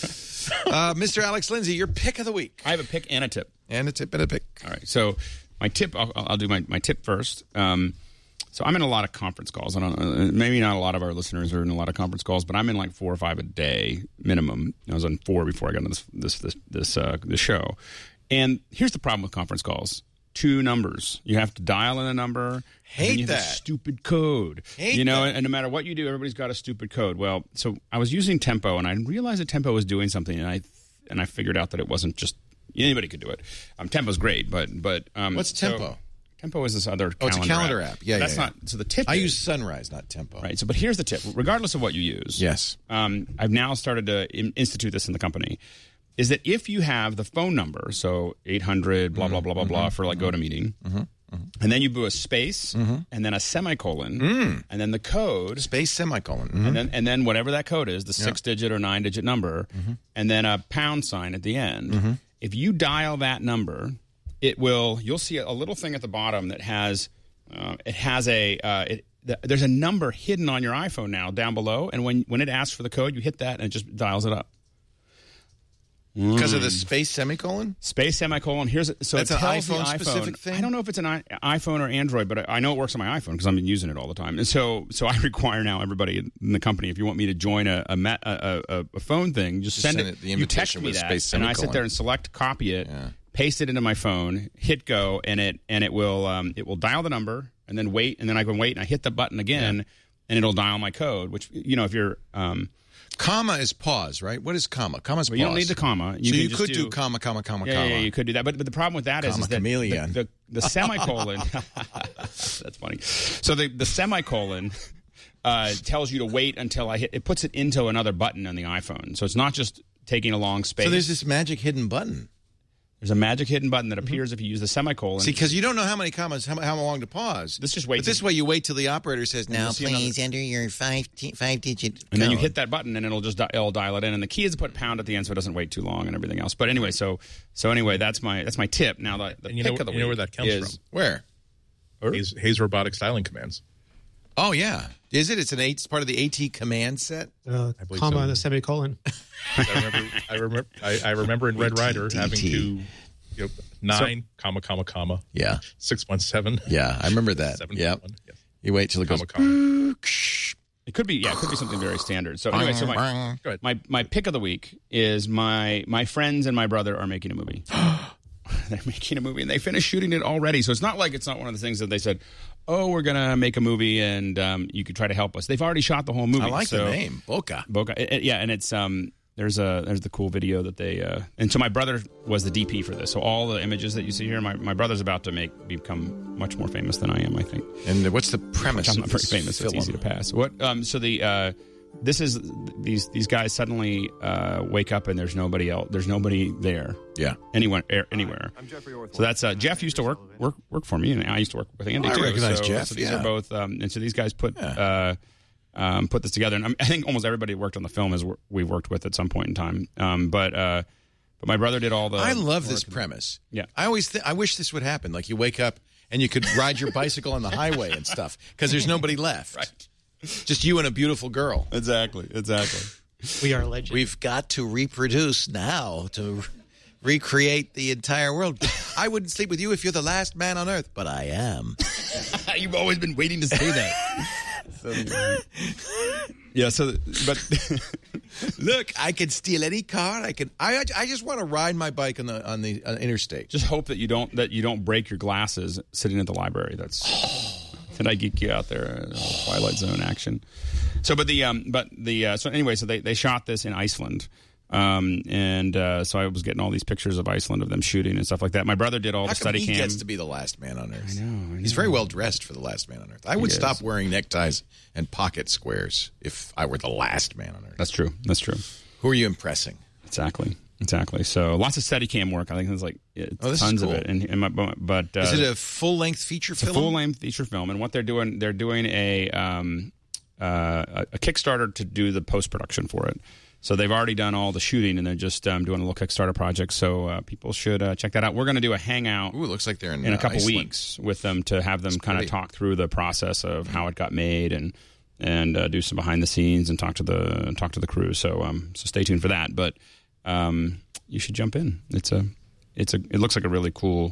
uh, Mister Alex Lindsay, your pick of the week. I have a pick and a tip. And a tip and a pick. All right. So my tip, I'll, I'll do my, my tip first. Um, so I'm in a lot of conference calls. I don't know, maybe not a lot of our listeners are in a lot of conference calls, but I'm in like four or five a day minimum. I was on four before I got into this this this this, uh, this show. And here's the problem with conference calls. Two numbers. You have to dial in a number. Hate and then you have that. a stupid code. Hate you know, that. and, and no matter what you do, everybody's got a stupid code. Well, so I was using Tempo, and I realized that Tempo was doing something, and I and I figured out that it wasn't just anybody could do it. Um, Tempo's great, but but um, What's so- Tempo? Tempo is this other. Oh, it's a calendar app. app. Yeah, But that's yeah, not. So the tip. I is- use Sunrise, not Tempo. right. So, but here's the tip. Regardless of what you use, Yes. um, I've now started to in- institute this in the company. Is that if you have the phone number, so eight hundred blah blah blah blah blah for like GoToMeeting, and then you do a space and then a semicolon and then the code Space semicolon. Mhm. and then and then whatever that code is, the six digit or nine digit number, and then a pound sign at the end. If you dial that number, it will. You'll see a little thing at the bottom that has uh, it has a uh, it, th- there's a number hidden on your iPhone now down below, and when when it asks for the code, you hit that and it just dials it up. Because of the space semicolon? Space semicolon. Here's so That's it an tells the iPhone iPhone specific thing? I don't know if it's an I- iPhone or Android, but I, I know it works on my iPhone because I've been using it all the time. And so, so I require now everybody in the company, if you want me to join a a, ma- a, a, a phone thing, just, Just send, send it. it the you text invitation me with that, space and I sit semicolon. there and select, copy it, Yeah. paste it into my phone, hit go, and it and it will um, it will dial the number, and then wait, and then I go wait, and I hit the button again, and it'll dial my code. Which you know, if you're um, Comma is pause, right? What is comma? Comma's well, pause. you don't need the comma. You so can you just could do, comma, comma, comma, Yeah, comma. yeah, you could do that. But, but the problem with that is, Comma is that chameleon. the, the, the semicolon. That's funny. So the, the semicolon uh, tells you to wait until I hit. It puts it into another button on the iPhone. So it's not just taking a long space. So there's this magic hidden button. There's a magic hidden button that appears if you use the semicolon. See, because you don't know how many commas, how, how long to pause. This just waits. But this way you wait till the operator says, now you'll see please enter your five, t- five digit and then you code." hit that button, and it'll just di- it'll dial it in. And the key is to put pound at the end, so it doesn't wait too long, and everything else. But anyway, so so anyway, that's my that's my tip. Now the, the And you pick know, of the you know week where that comes is, from? Where? Hayes, Hayes Robotic Styling Commands. Oh, yeah. Is it? It's an eight, it's part of the AT command set? Uh, I believe comma so. and a semicolon. I remember, I remember, I, I remember in Red Rider D T. having to, you know, nine, comma, comma, comma, Yeah. six one seven, Yeah, I remember that. seven Yeah. one, yes. You wait till it goes. comma, comma. it could be yeah, it could be something very standard. So anyway, so my Go ahead. my my pick of the week is my my friends and my brother are making a movie. They're making a movie and they finished shooting it already. So it's not like it's not one of the things that they said, "Oh, we're gonna make a movie and um, you could try to help us." They've already shot the whole movie. I like so, the name, Boca. Boca, it- it- yeah, and it's um there's a there's the cool video that they uh, and so my brother was the D P for this. So all the images that you see here, my, my brother's about to make become much more famous than I am, I think. And what's the premise I'm of not very this famous. film? It's easy to pass. What? Um. So the uh, this is these these guys suddenly uh, wake up and there's nobody else. There's nobody there. Yeah. Anyone er, anywhere. So that's uh, Jeff used to work work work for me, and I used to work with Andy I too. recognize so, Jeff, So these yeah. are both. Um, and so these guys put. Uh, um, put this together, and I'm, I think almost everybody who worked on the film is we've worked with at some point in time. Um, but uh, but my brother did all the. I love this work. premise. Yeah. I always th- I wish this would happen. Like you wake up and you could ride your bicycle on the highway and stuff because there's nobody left. Right. Just you and a beautiful girl. Exactly. Exactly. We are legends. We've got to reproduce now to re- recreate the entire world. I wouldn't sleep with you if you're the last man on earth, but I am. You've always been waiting to say that. Yeah. So, but Look, I can steal any car. I can. I I just want to ride my bike on the on the on interstate. just hope that you don't that you don't break your glasses sitting at the library. That's did I geek you out there? Uh, Twilight Zone action. So, but the um, but the uh, so anyway, so they they shot this in Iceland. Um, and uh, so I was getting all these pictures of Iceland of them shooting and stuff like that. My brother did all How the come study he cam. gets to be the last man on Earth? I know, I know. He's very well dressed for the last man on Earth. I would He stop is. wearing neckties and pocket squares if I were the last man on Earth. That's true. That's true. Who are you impressing? Exactly. Exactly. So lots of Steadicam work. I think there's like it's Oh, this is tons cool. of it. And, and my, but uh, Is it a full length feature it's a film? full length feature film. And what they're doing, they're doing a um, uh, a a Kickstarter to do the post production for it. So they've already done all the shooting, and they're just um, doing a little Kickstarter project. So uh, people should uh, check that out. We're going to do a hangout Ooh, it looks like they're in, in a uh, couple Iceland. weeks with them to have them That's kind of pretty. talk through the process of how it got made and and uh, do some behind the scenes and talk to the talk to the crew. So um, so stay tuned for that. But um, you should jump in. It's a it's a it looks like a really cool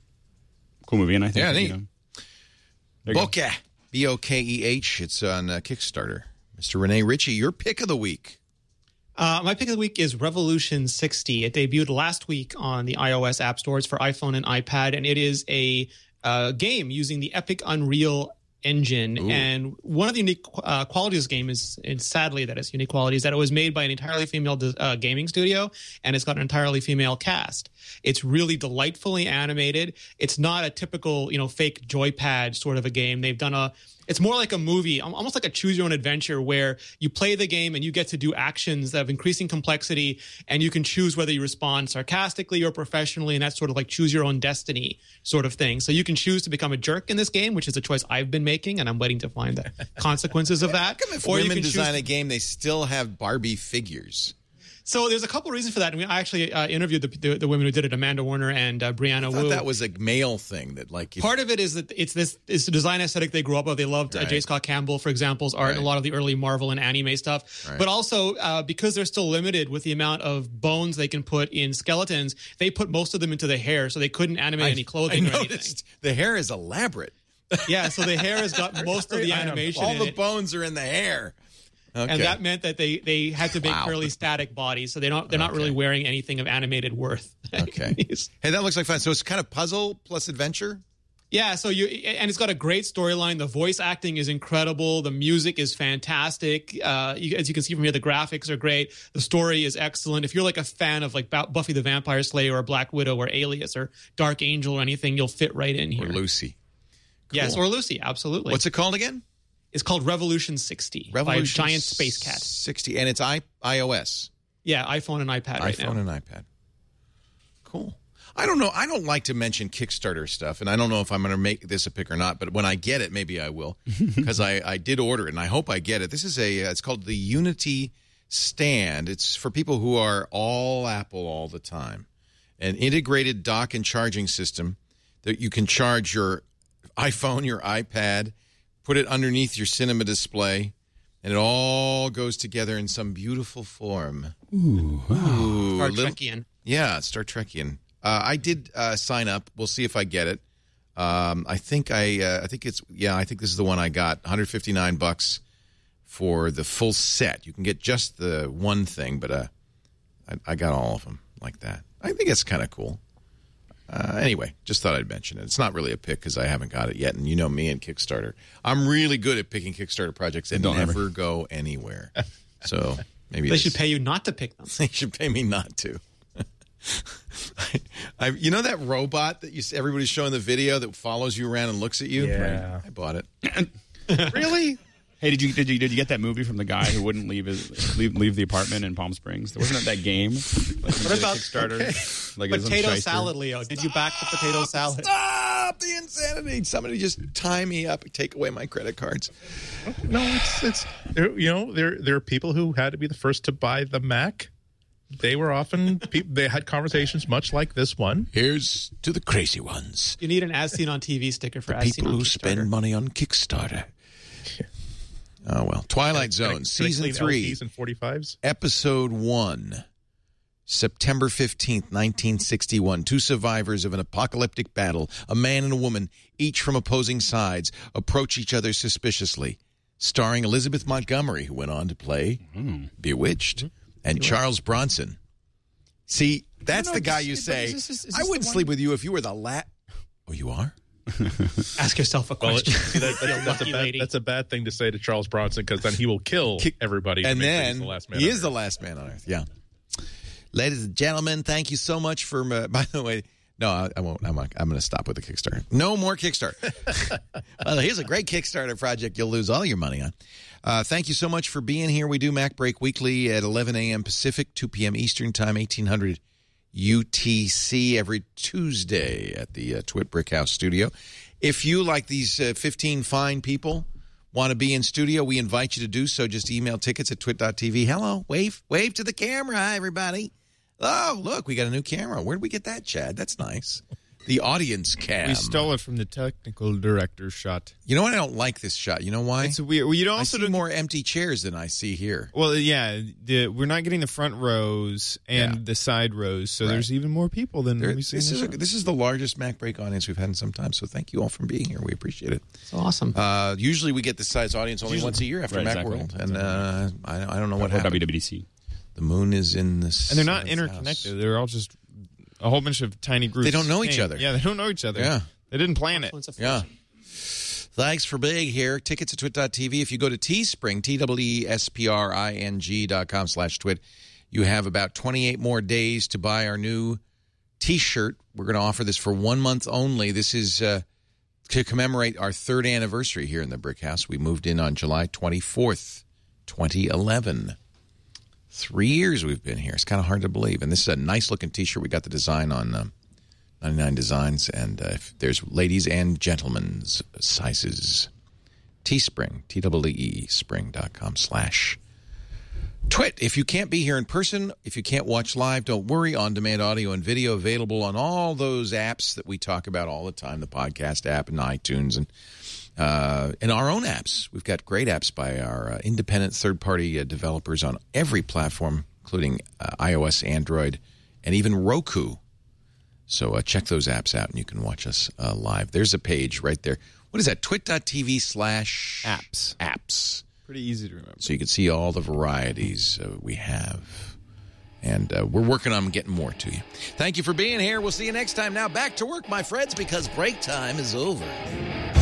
cool movie, and I think Yeah, you neat. know, there you go. Bokeh. B O K E H. It's on uh, Kickstarter. Mister Rene Ritchie, your pick of the week. Uh, my pick of the week is Revolution sixty. It debuted last week on the iOS app stores for iPhone and iPad, and it is a uh, game using the Epic Unreal Engine. Ooh. And one of the unique uh, qualities of this game is, and sadly that its unique quality, is that it was made by an entirely female uh, gaming studio, and it's got an entirely female cast. It's really delightfully animated. It's not a typical, you know, fake joypad sort of a game. They've done a It's more like a movie, almost like a choose your own adventure, where you play the game and you get to do actions of increasing complexity, and you can choose whether you respond sarcastically or professionally, and that's sort of like choose your own destiny sort of thing. So you can choose to become a jerk in this game, which is a choice I've been making, and I'm waiting to find the consequences of that. How come if Or you women can choose design to- a game, they still have Barbie figures? So there's a couple of reasons for that. And we, I actually uh, interviewed the, the the women who did it, Amanda Warner and uh, Brianna I thought Wu. that was a male thing that like if, Part of it is that it's this it's the design aesthetic they grew up with. They loved uh, Right. J. Scott Campbell, for example's art, and a Right. lot of the early Marvel and anime stuff. Right. But also uh, because they're still limited with the amount of bones they can put in skeletons, they put most of them into the hair, so they couldn't animate I, any clothing I or anything. noticed the hair is elaborate. Yeah, so the hair has got most of the animation All in the it. bones are in the hair. Okay. And that meant that they, they had to make Wow. fairly static bodies, so they're not they're not Okay. really wearing anything of animated worth. Okay. Hey, that looks like fun. So it's kind of puzzle plus adventure? Yeah, so you and it's got a great storyline. The voice acting is incredible. The music is fantastic. Uh, you, as you can see from here, the graphics are great. The story is excellent. If you're like a fan of like Buffy the Vampire Slayer or Black Widow or Alias or Dark Angel or anything, you'll fit right in here. Or Lucy. Yes, Cool. or Lucy, absolutely. What's it called again? It's called Revolution sixty Revolution by Giant Space Cat. sixty. And it's I, iOS. Yeah, iPhone and iPad right iPhone now. and iPad. Cool. I don't know. I don't like to mention Kickstarter stuff, and I don't know if I'm going to make this a pick or not. But when I get it, maybe I will, because I, I did order it, and I hope I get it. This is a. It's called the Unity Stand. It's for people who are all Apple all the time. An integrated dock and charging system that you can charge your iPhone, your iPad, put it underneath your cinema display, and it all goes together in some beautiful form. Ooh, Ooh Star little- Trekian. Yeah, Star Trekian. Uh, I did uh, sign up. We'll see if I get it. Um, I think I. Uh, I think it's. Yeah, I think this is the one I got. one hundred fifty-nine bucks for the full set. You can get just the one thing, but uh, I, I got all of them like that. I think it's kind of cool. Uh, anyway, just thought I'd mention it. It's not really a pick because I haven't got it yet, and you know me and Kickstarter. I'm really good at picking Kickstarter projects that Don't never ever. go anywhere. So maybe They this- should pay you not to pick them. They should pay me not to. I, I, you know that robot that you everybody's showing the video that follows you around and looks at you? Yeah. Right. I bought it. Really? Hey, did you did you did you get that movie from the guy who wouldn't leave his leave, leave the apartment in Palm Springs? Wasn't it that game? Like what about- Kickstarter? Like it was some Potato shyster? salad, Leo. Did you back the potato salad? Stop the insanity! Somebody just tie me up and take away my credit cards. No, it's it's there, you know there there are people who had to be the first to buy the Mac. They were often people, they had conversations much like this one. Here's to the crazy ones. You need an as seen on T V sticker for The as seen people on who Kickstarter. spend money on Kickstarter. Oh, well. Twilight Zone, Season three, and forty-fives. Episode one. September fifteenth, nineteen sixty-one. Two survivors of an apocalyptic battle, a man and a woman, each from opposing sides, approach each other suspiciously. starring Elizabeth Montgomery, who went on to play Mm-hmm. Bewitched, and Charles Bronson. See, that's No, no, the guy this- you but say, is this- is this I the wouldn't one- sleep with you if you were the la... Oh, you are? Ask yourself a Well, question. see, that, that's, that's, a Lucky bad, lady. that's a bad thing to say to Charles Bronson, because then he will kill Kick- everybody. to And make sure then he's the last man he on is Earth. the last man on Earth, yeah. Ladies and gentlemen, thank you so much for... Uh, by the way... No, I, I won't. I'm, not- I'm going to stop with the Kickstarter. No more Kickstarter. Well, here's a great Kickstarter project you'll lose all your money on. Uh, thank you so much for being here. We do Mac Break Weekly at eleven a.m. Pacific, two p.m. Eastern Time, eighteen hundred U T C every Tuesday at the uh, Twit Brick House studio. If you, like these uh, fifteen fine people, want to be in studio, we invite you to do so. Just email tickets at twit dot t v. Hello, wave, wave to the camera, everybody. Oh, look, we got a new camera. Where did we get that, Chad? That's nice. The audience cam. We stole it from the technical director's shot. You know what? I don't like this shot. You know why? It's weird. Well, you don't I also see don't- more empty chairs than I see here. Well, yeah, the, we're not getting the front rows and Yeah. the side rows, so Right. there's even more people than There- we see. this in is the a, show. this is the largest Mac Break audience we've had in some time. So thank you all for being here. We appreciate it. It's awesome. Uh, usually we get this size audience only once a year after Right, Macworld, exactly. and uh, I, I don't know what Or happened. W W D C. The moon is in the and they're not seventh interconnected. house. They're all just a whole bunch of tiny groups. They don't know each Hey, other. Yeah, they don't know each other. Yeah. They didn't plan it. Influence of Yeah. force. Thanks for being here. Tickets at twit dot t v. If you go to Teespring, T W E S P R I N G dot com slash twit, you have about twenty-eight more days to buy our new T-shirt. We're going to offer this for one month only. This is uh, to commemorate our third anniversary here in the Brick House. We moved in on July twenty-fourth, twenty eleven. Three years we've been here. It's kind of hard to believe. And this is a nice-looking T-shirt. We got the design on um, ninety-nine Designs, and uh, if there's ladies and gentlemen's sizes. Teespring, T W E spring dot com slash twit. If you can't be here in person, if you can't watch live, don't worry. On-demand audio and video available on all those apps that we talk about all the time, the podcast app and iTunes and uh, and our own apps. We've got great apps by our uh, independent third-party uh, developers on every platform, including uh, iOS, Android, and even Roku. So uh, check those apps out, and you can watch us uh, live. There's a page right there. What is that? twit dot t v slash Apps. apps. Pretty easy to remember. So you can see all the varieties uh, we have. And uh, we're working on getting more to you. Thank you for being here. We'll see you next time. Now back to work, my friends, because break time is over.